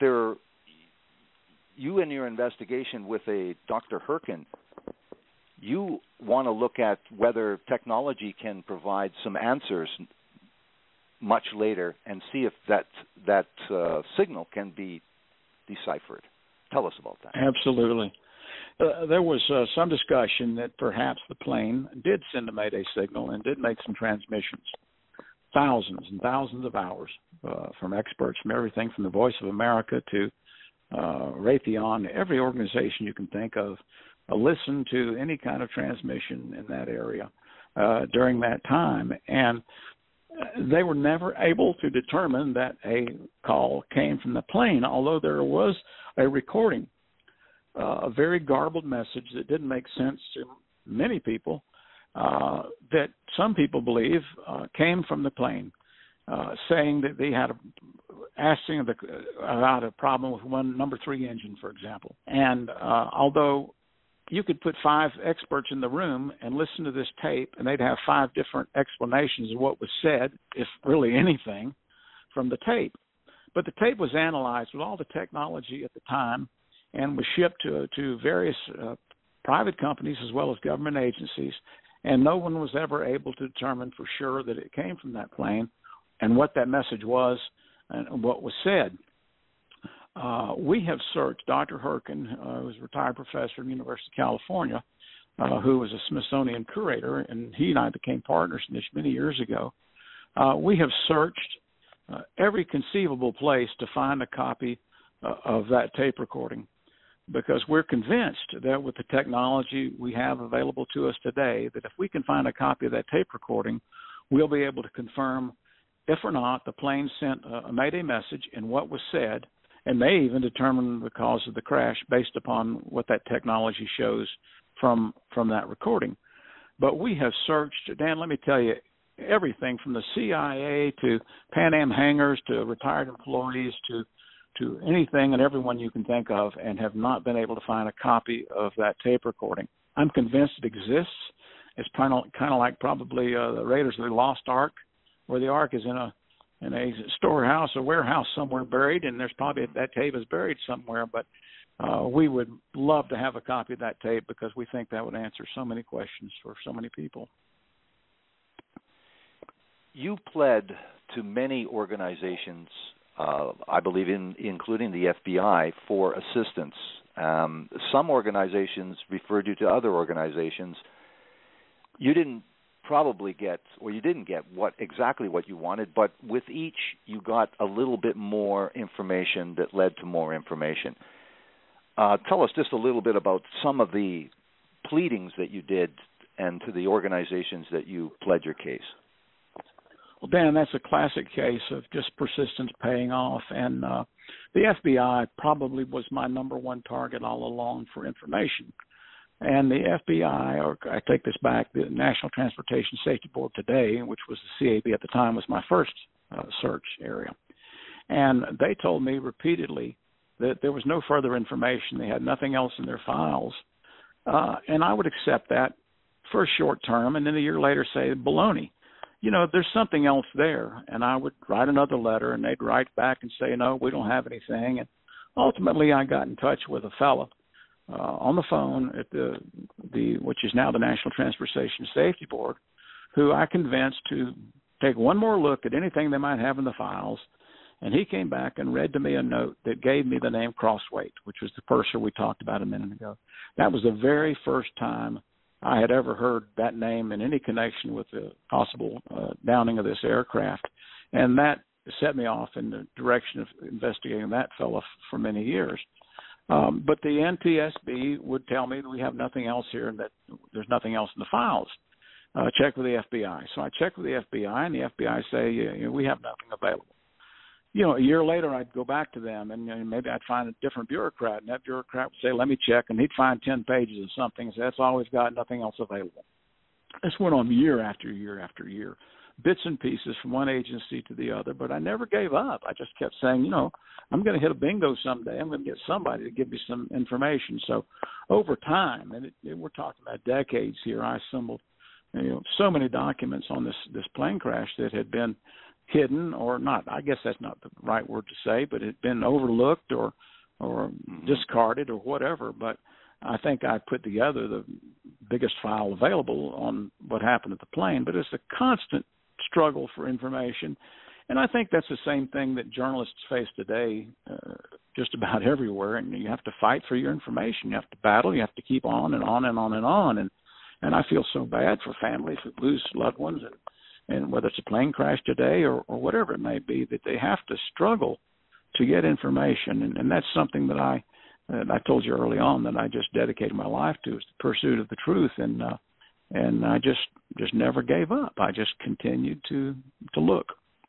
F: you in your investigation with a Dr. Herkin, you want to look at whether technology can provide some answers much later and see if that signal can be deciphered. Tell us about that.
G: Absolutely. There was some discussion that perhaps the plane did send a Mayday signal and did make some transmissions. Thousands and thousands of hours from experts from everything from the Voice of America to Raytheon, every organization you can think of, listened to any kind of transmission in that area during that time. And they were never able to determine that a call came from the plane, although there was a recording, a very garbled message that didn't make sense to many people, that some people believe came from the plane, saying that they had asking about a problem with one number 3 engine, for example. And although you could put 5 experts in the room and listen to this tape, and they'd have 5 different explanations of what was said, if really anything, from the tape. But the tape was analyzed with all the technology at the time and was shipped to various private companies as well as government agencies, and no one was ever able to determine for sure that it came from that plane and what that message was and what was said. We have searched Dr. Herkin, who was a retired professor at the University of California, who was a Smithsonian curator, and he and I became partners in this many years ago. We have searched every conceivable place to find a copy of that tape recording, because we're convinced that with the technology we have available to us today, that if we can find a copy of that tape recording, we'll be able to confirm if or not the plane sent a Mayday message and what was said, and may even determine the cause of the crash based upon what that technology shows from that recording. But we have searched, Dan, let me tell you, everything from the CIA to Pan Am hangars to retired employees to anything and everyone you can think of, and have not been able to find a copy of that tape recording. I'm convinced it exists. It's kind of like probably the Raiders of the Lost Ark, where the Ark is in a storehouse, a warehouse somewhere buried, and there's probably that tape is buried somewhere. But we would love to have a copy of that tape, because we think that would answer so many questions for so many people.
F: You pled to many organizations, I believe, including the FBI, for assistance. Some organizations referred you to other organizations. You didn't get exactly what you wanted, but with each you got a little bit more information that led to more information. Tell us just a little bit about some of the pleadings that you did and to the organizations that you pled your case.
G: Well, Dan, that's a classic case of just persistence paying off, and the FBI probably was my number one target all along for information. And the FBI, or I take this back, the National Transportation Safety Board today, which was the CAB at the time, was my first search area. And they told me repeatedly that there was no further information. They had nothing else in their files. And I would accept that for a short term, and then a year later say, baloney. You know, there's something else there. And I would write another letter, and they'd write back and say, no, we don't have anything. And ultimately I got in touch with a fellow on the phone at the which is now the National Transportation Safety Board, who I convinced to take one more look at anything they might have in the files. And he came back and read to me a note that gave me the name Crossweight, which was the purser we talked about a minute ago. That was the very first time I had ever heard that name in any connection with the possible downing of this aircraft. And that set me off in the direction of investigating that fellow for many years. But the NTSB would tell me that we have nothing else here and that there's nothing else in the files. Check with the FBI. So I checked with the FBI, and the FBI say, we have nothing available. A year later, I'd go back to them, and maybe I'd find a different bureaucrat, and that bureaucrat would say, let me check, and he'd find 10 pages of something and say, that's all we've got, nothing else available. This went on year after year after year, bits and pieces from one agency to the other, but I never gave up. I just kept saying, I'm going to hit a bingo someday. I'm going to get somebody to give me some information. So over time, and we're talking about decades here, I assembled so many documents on this plane crash that had been hidden or not. I guess that's not the right word to say, but it had been overlooked or discarded or whatever. But I think I put together the biggest file available on what happened at the plane. But it's a constant struggle for information. And I think that's the same thing that journalists face today just about everywhere. And you have to fight for your information. You have to battle. You have to keep on and on and on and on. And I feel so bad for families who lose loved ones, and whether it's a plane crash today or whatever it may be, that they have to struggle to get information. And that's something that I told you early on that I just dedicated my life to, is the pursuit of the truth. And I just never gave up. I just continued to look.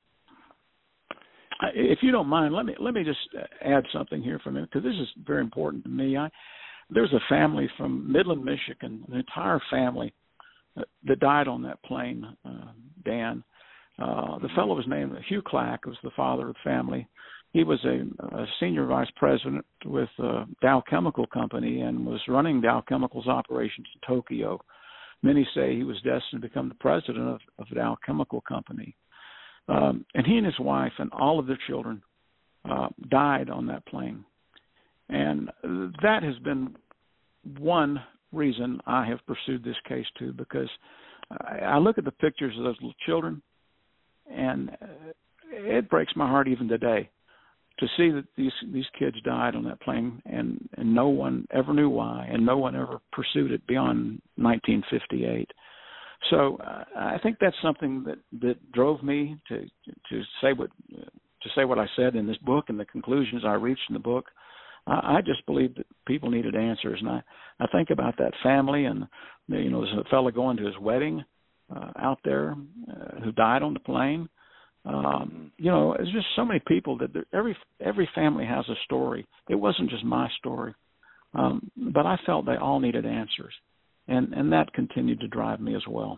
G: If you don't mind, let me just add something here for a minute, because this is very important to me. There's a family from Midland, Michigan, an entire family that died on that plane, Dan. The fellow was named Hugh Clack, was the father of the family. He was a senior vice president with Dow Chemical Company and was running Dow Chemical's operations in Tokyo. Many say he was destined to become the president of Dow Chemical Company. And he and his wife and all of their children died on that plane. And that has been one reason I have pursued this case too, because I look at the pictures of those little children, and it breaks my heart even today to see that these kids died on that plane, and no one ever knew why, and no one ever pursued it beyond 1958. So I think that's something that drove me to say what I said in this book and the conclusions I reached in the book. I just believe that people needed answers, and I think about that family, and there's a fellow going to his wedding out there who died on the plane. There's just so many people that every family has a story. It wasn't just my story, but I felt they all needed answers, and that continued to drive me as well.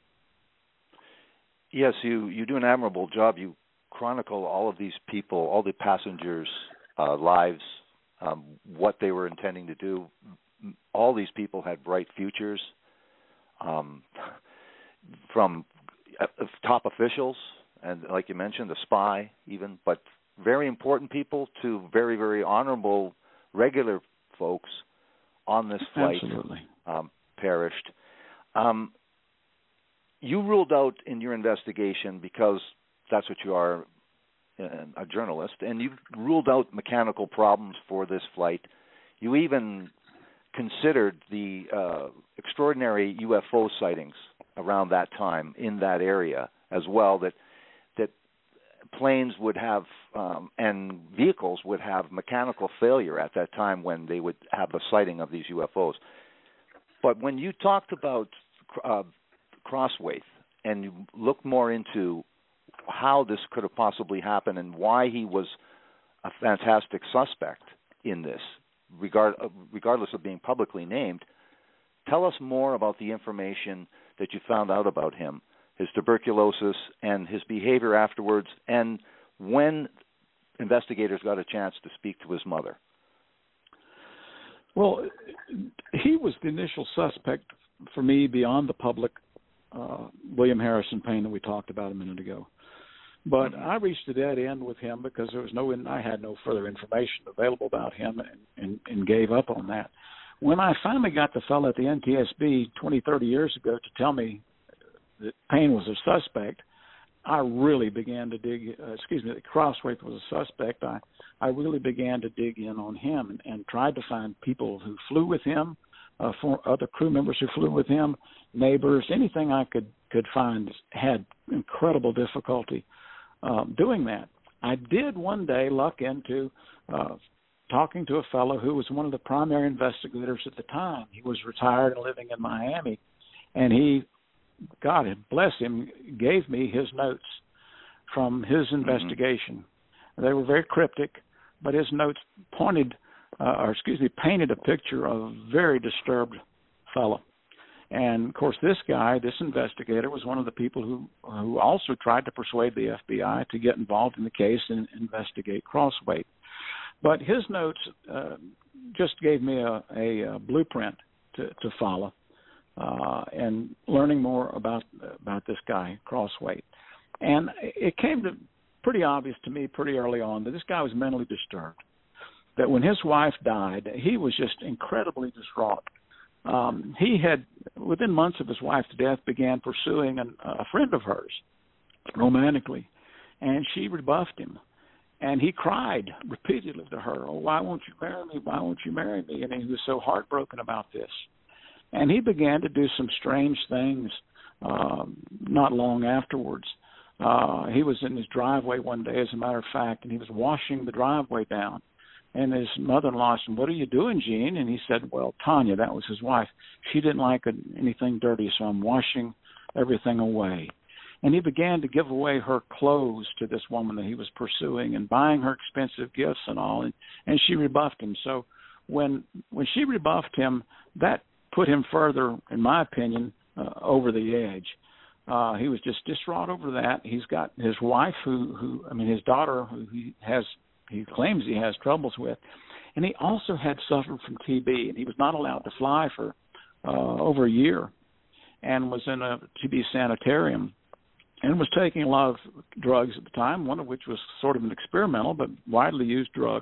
F: Yes, you do an admirable job. You chronicle all of these people, all the passengers' lives. What they were intending to do. All these people had bright futures, from top officials, and like you mentioned, the spy even, but very important people to very, very honorable, regular folks on this flight.
G: Absolutely.
F: Perished. You ruled out in your investigation, because that's what you are, a journalist, and you ruled out mechanical problems for this flight. You even considered the extraordinary UFO sightings around that time in that area as well, that planes would have and vehicles would have mechanical failure at that time when they would have a sighting of these UFOs. But when you talked about Crosthwaite and you looked more into how this could have possibly happened and why he was a fantastic suspect in this, regardless of being publicly named, tell us more about the information that you found out about him, his tuberculosis, and his behavior afterwards, and when investigators got a chance to speak to his mother.
G: Well, he was the initial suspect for me beyond the public William Harrison Payne that we talked about a minute ago. But I reached a dead end with him because I had no further information available about him, and gave up on that. When I finally got the fellow at the NTSB 20, 30 years ago to tell me that Payne was a suspect, I really began to that Crosthwaite was a suspect. I really began to dig in on him and tried to find people who flew with him, for other crew members who flew with him, neighbors, anything I could find. Had incredible difficulty doing that. I did one day luck into talking to a fellow who was one of the primary investigators at the time. He was retired and living in Miami, and he, God bless him, gave me his notes from his investigation. They were very cryptic, but his notes painted a picture of a very disturbed fellow. And, of course, this investigator, was one of the people who also tried to persuade the FBI to get involved in the case and investigate Crossway. But his notes just gave me a blueprint to follow and learning more about this guy, Crossway. And it came to pretty obvious to me pretty early on that this guy was mentally disturbed, that when his wife died, he was just incredibly distraught. He had, within months of his wife's death, began pursuing a friend of hers romantically, and she rebuffed him. And he cried repeatedly to her, "Oh, why won't you marry me? Why won't you marry me?" And he was so heartbroken about this. And he began to do some strange things not long afterwards. He was in his driveway one day, as a matter of fact, and he was washing the driveway down. And his mother-in-law said, "What are you doing, Gene?" And he said, "Well, Tanya," that was his wife, "she didn't like anything dirty, so I'm washing everything away." And he began to give away her clothes to this woman that he was pursuing and buying her expensive gifts and all. And she rebuffed him. So when she rebuffed him, that put him further, in my opinion, over the edge. He was just distraught over that. He's got his wife, his daughter, who he claims he has troubles with. And he also had suffered from TB, and he was not allowed to fly for over a year and was in a TB sanitarium and was taking a lot of drugs at the time, one of which was sort of an experimental but widely used drug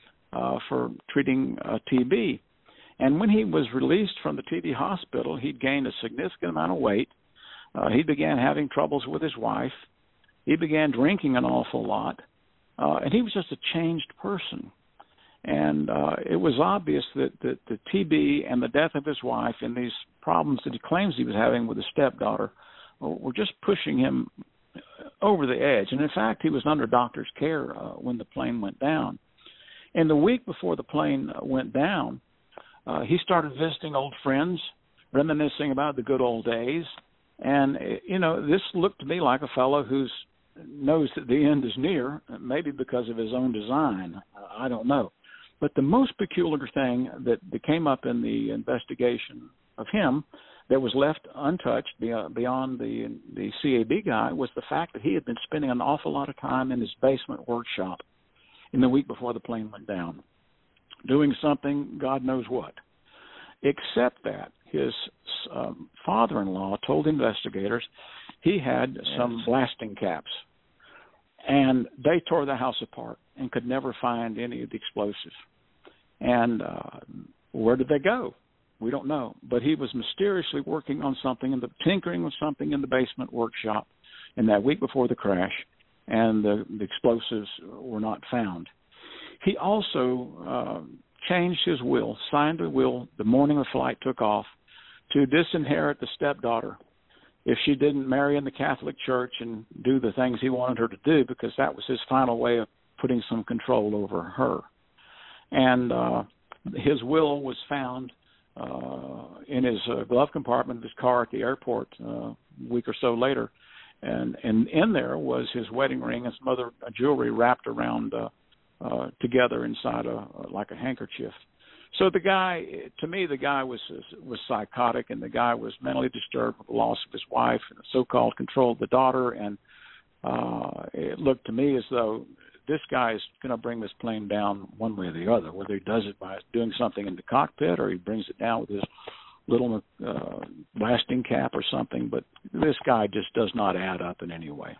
G: for treating TB. And when he was released from the TB hospital, he'd gained a significant amount of weight. He began having troubles with his wife. He began drinking an awful lot. And he was just a changed person. And it was obvious that the TB and the death of his wife and these problems that he claims he was having with his stepdaughter were just pushing him over the edge. And, in fact, he was under doctor's care when the plane went down. And the week before the plane went down, he started visiting old friends, reminiscing about the good old days. And, this looked to me like a fellow who knows that the end is near, maybe because of his own design. I don't know. But the most peculiar thing that came up in the investigation of him that was left untouched beyond the CAB guy was the fact that he had been spending an awful lot of time in his basement workshop in the week before the plane went down, doing something, God knows what, except that his father-in-law told investigators he had some blasting caps, and they tore the house apart and could never find any of the explosives. And where did they go? We don't know. But he was mysteriously working on something, tinkering with something in the basement workshop in that week before the crash, and the explosives were not found. He also changed his will, signed a will the morning the flight took off, to disinherit the stepdaughter if she didn't marry in the Catholic Church and do the things he wanted her to do, because that was his final way of putting some control over her. And his will was found in his glove compartment of his car at the airport a week or so later. And in there was his wedding ring and some other jewelry wrapped around together inside like a handkerchief. So the guy, to me, was psychotic, and the guy was mentally disturbed with the loss of his wife and the so-called control of the daughter. And it looked to me as though this guy is going to bring this plane down one way or the other, whether he does it by doing something in the cockpit or he brings it down with his little blasting cap or something. But this guy just does not add up in any way.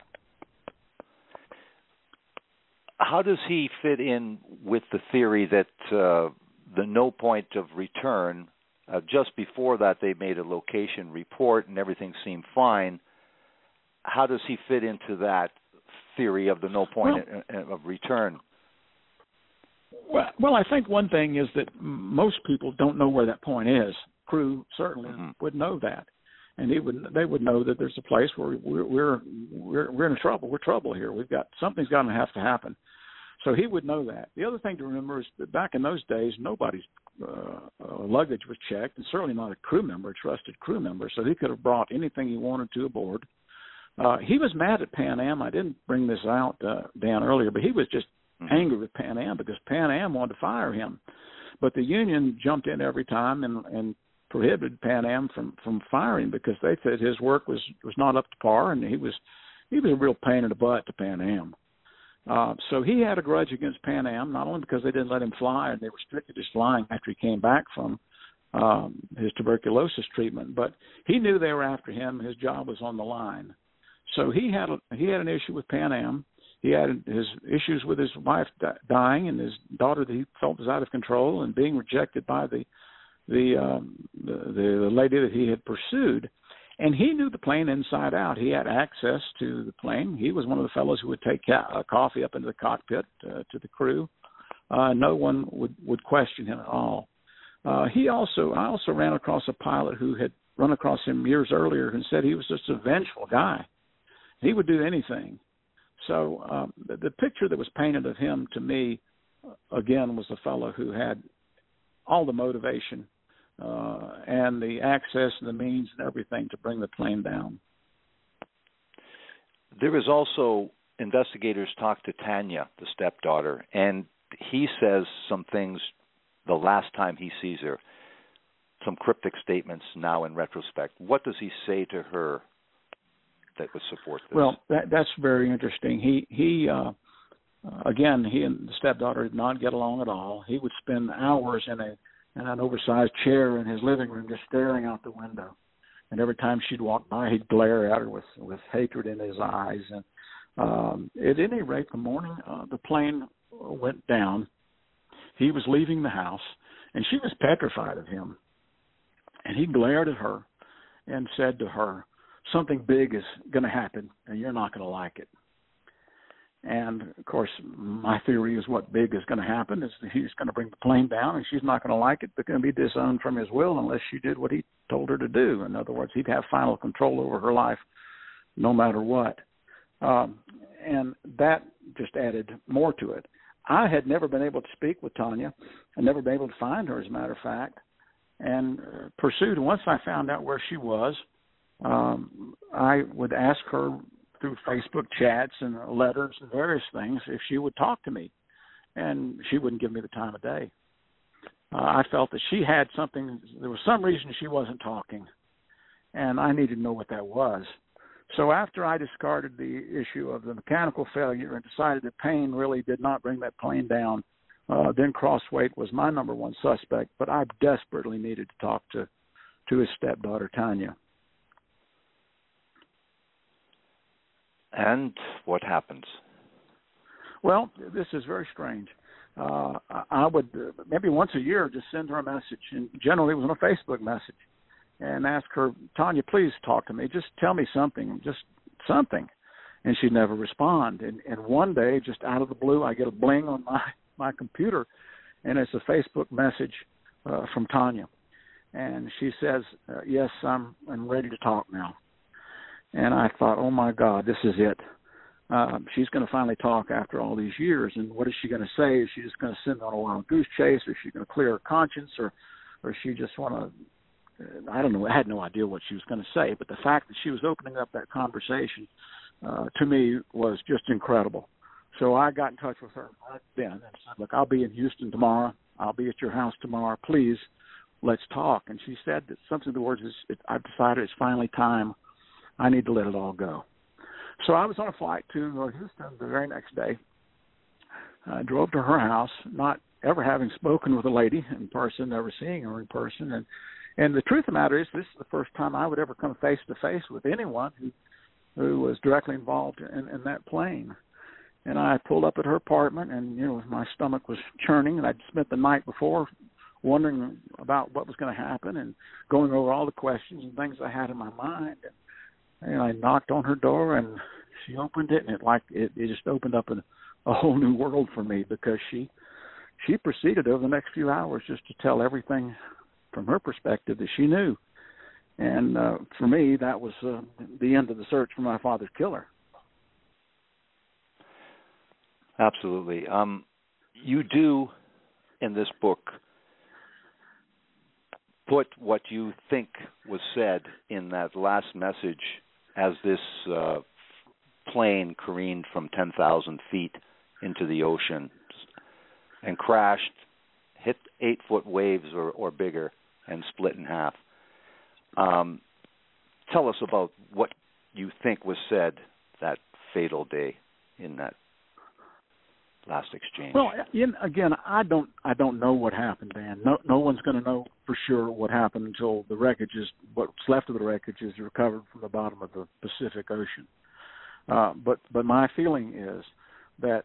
F: How does he fit in with the theory that the no point of return, just before that they made a location report and everything seemed fine? How does he fit into that theory of the no point of return?
G: Well, I think one thing is that most people don't know where that point is. Crew certainly would know that, and they would know that there's a place where we're in trouble. We're trouble here. Something's going to have to happen. So he would know that. The other thing to remember is that back in those days, nobody's luggage was checked, and certainly not a crew member, a trusted crew member, so he could have brought anything he wanted to aboard. He was mad at Pan Am. I didn't bring this out, Dan, earlier, but he was just angry with Pan Am because Pan Am wanted to fire him. But the union jumped in every time and prohibited Pan Am from firing because they said his work was not up to par, and he was a real pain in the butt to Pan Am. So he had a grudge against Pan Am, not only because they didn't let him fly and they restricted his flying after he came back from his tuberculosis treatment, but he knew they were after him. His job was on the line. So he had an issue with Pan Am. He had his issues with his wife dying and his daughter that he felt was out of control and being rejected by the lady that he had pursued. And he knew the plane inside out. He had access to the plane. He was one of the fellows who would take coffee up into the cockpit to the crew. No one would question him at all. I also ran across a pilot who had run across him years earlier and said he was just a vengeful guy. He would do anything. So the picture that was painted of him to me, again, was a fellow who had all the motivation and the access and the means and everything to bring the plane down.
F: There is also, investigators talked to Tanya, the stepdaughter, and he says some things the last time he sees her, some cryptic statements now in retrospect. What does he say to her that would support this?
G: Well, that's very interesting. He and the stepdaughter did not get along at all. He would spend hours in an oversized chair in his living room just staring out the window. And every time she'd walk by, he'd glare at her with hatred in his eyes. And at any rate, the morning the plane went down, he was leaving the house, and she was petrified of him. And he glared at her and said to her, "Something big is going to happen, and you're not going to like it." And, of course, my theory is what big is going to happen is that he's going to bring the plane down, and she's not going to like it, but going to be disowned from his will unless she did what he told her to do. In other words, he'd have final control over her life no matter what. And that just added more to it. I had never been able to speak with Tanya. I'd never been able to find her, as a matter of fact, and pursued. Once I found out where she was, I would ask her through Facebook chats and letters and various things if she would talk to me, and she wouldn't give me the time of day. I felt that she had something, there was some reason she wasn't talking, and I needed to know what that was. So after I discarded the issue of the mechanical failure and decided that pain really did not bring that plane down, then Crossweight was my number one suspect, but I desperately needed to talk to his stepdaughter, Tanya.
F: And what happens?
G: Well, this is very strange. I would maybe once a year just send her a message, and generally it was on a Facebook message, and ask her, "Tanya, please talk to me. Just tell me something, just something." And she'd never respond. And one day, just out of the blue, I get a bling on my computer, and it's a Facebook message from Tanya. And she says, "Yes, I'm ready to talk now." And I thought, oh, my God, this is it. She's going to finally talk after all these years. And what is she going to say? Is she just going to send on a wild goose chase? Or is she going to clear her conscience? Or she just want to, I don't know. I had no idea what she was going to say. But the fact that she was opening up that conversation, to me, was just incredible. So I got in touch with her right then and said, "Look, I'll be in Houston tomorrow. I'll be at your house tomorrow. Please, let's talk." And she said that something to the words is, "I've decided it's finally time. I need to let it all go." So I was on a flight to North Houston the very next day. I drove to her house, not ever having spoken with a lady in person, never seeing her in person. And the truth of the matter is, this is the first time I would ever come face to face with anyone who was directly involved in that plane. And I pulled up at her apartment, and my stomach was churning, and I'd spent the night before wondering about what was going to happen and going over all the questions and things I had in my mind. And I knocked on her door, and she opened it, and it just opened up a whole new world for me, because she proceeded over the next few hours just to tell everything from her perspective that she knew. And for me, that was the end of the search for my father's killer.
F: Absolutely. You do, in this book, put what you think was said in that last message as this plane careened from 10,000 feet into the ocean and crashed, hit 8-foot waves or bigger, and split in half. Tell us about what you think was said that fatal day in that last exchange.
G: Well, again, I don't know what happened, Dan. No one's going to know for sure what happened until the wreckage what's left of the wreckage is recovered from the bottom of the Pacific Ocean. But my feeling is that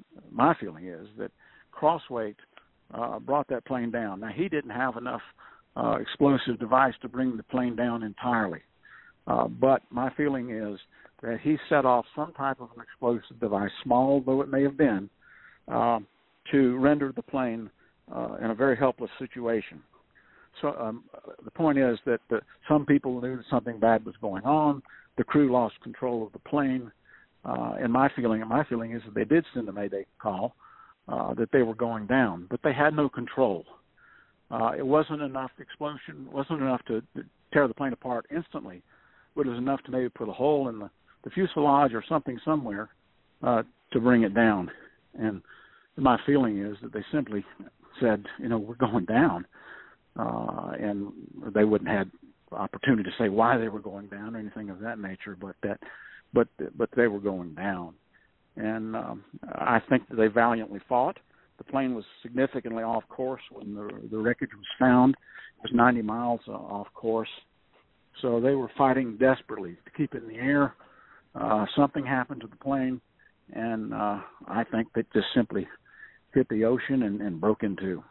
G: Crossway brought that plane down. Now, he didn't have enough explosive device to bring the plane down entirely. But my feeling is that he set off some type of an explosive device, small though it may have been, to render the plane in a very helpless situation. So the point is that some people knew that something bad was going on. The crew lost control of the plane. And my feeling is that they did send a mayday call, that they were going down, but they had no control. It wasn't enough explosion, wasn't enough to tear the plane apart instantly, but it was enough to maybe put a hole in the fuselage or something somewhere to bring it down. And my feeling is that they simply said, we're going down, and they wouldn't have opportunity to say why they were going down or anything of that nature, but they were going down. And I think that they valiantly fought. The plane was significantly off course when the wreckage was found. It was 90 miles off course. So they were fighting desperately to keep it in the air. Something happened to the plane, and I think they just simply hit the ocean and broke in two.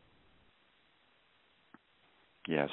F: Yes.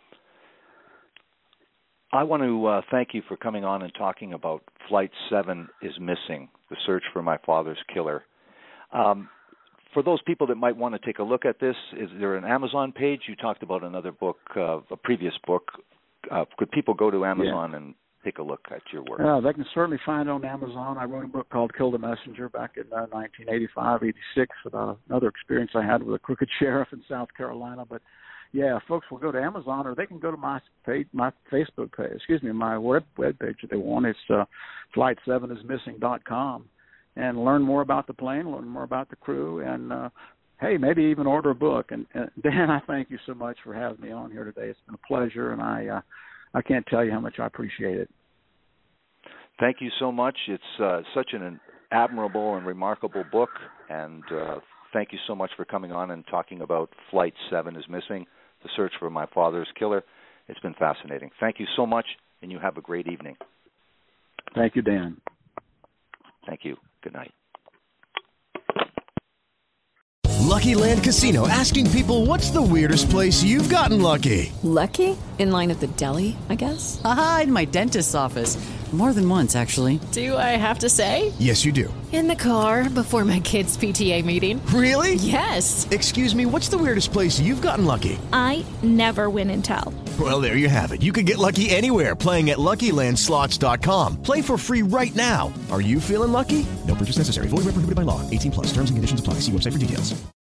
F: I want to thank you for coming on and talking about Flight 7 is Missing, the search for my father's killer. For those people that might want to take a look at this, is there an Amazon page? You talked about another book, a previous book. Could people go to Amazon and take a look at your work?
G: They can certainly find it on Amazon. I wrote a book called Kill the Messenger back in 1985, 86, about another experience I had with a crooked sheriff in South Carolina. But yeah, folks will go to Amazon, or they can go to my Facebook page, my web page if they want. It's flight7ismissing.com, and learn more about the plane, learn more about the crew, and hey, maybe even order a book. And Dan, I thank you so much for having me on here today. It's been a pleasure, and I can't tell you how much I appreciate it.
F: Thank you so much. It's such an admirable and remarkable book, and thank you so much for coming on and talking about Flight 7 is Missing, the search for my father's killer. It's been fascinating. Thank you so much, and you have a great evening.
G: Thank you, Dan.
F: Thank you. Good night.
A: Lucky Land Casino, asking people, what's the weirdest place you've gotten lucky?
B: Lucky? In line at the deli, I guess?
C: Aha, in my dentist's office. More than once, actually.
B: Do I have to say?
A: Yes, you do.
B: In the car before my kids' PTA meeting.
A: Really?
B: Yes.
A: Excuse me, what's the weirdest place you've gotten lucky?
D: I never win and tell.
A: Well, there you have it. You can get lucky anywhere, playing at LuckyLandSlots.com. Play for free right now. Are you feeling lucky? No purchase necessary. Void where prohibited by law. 18+. Terms and conditions apply. See website for details.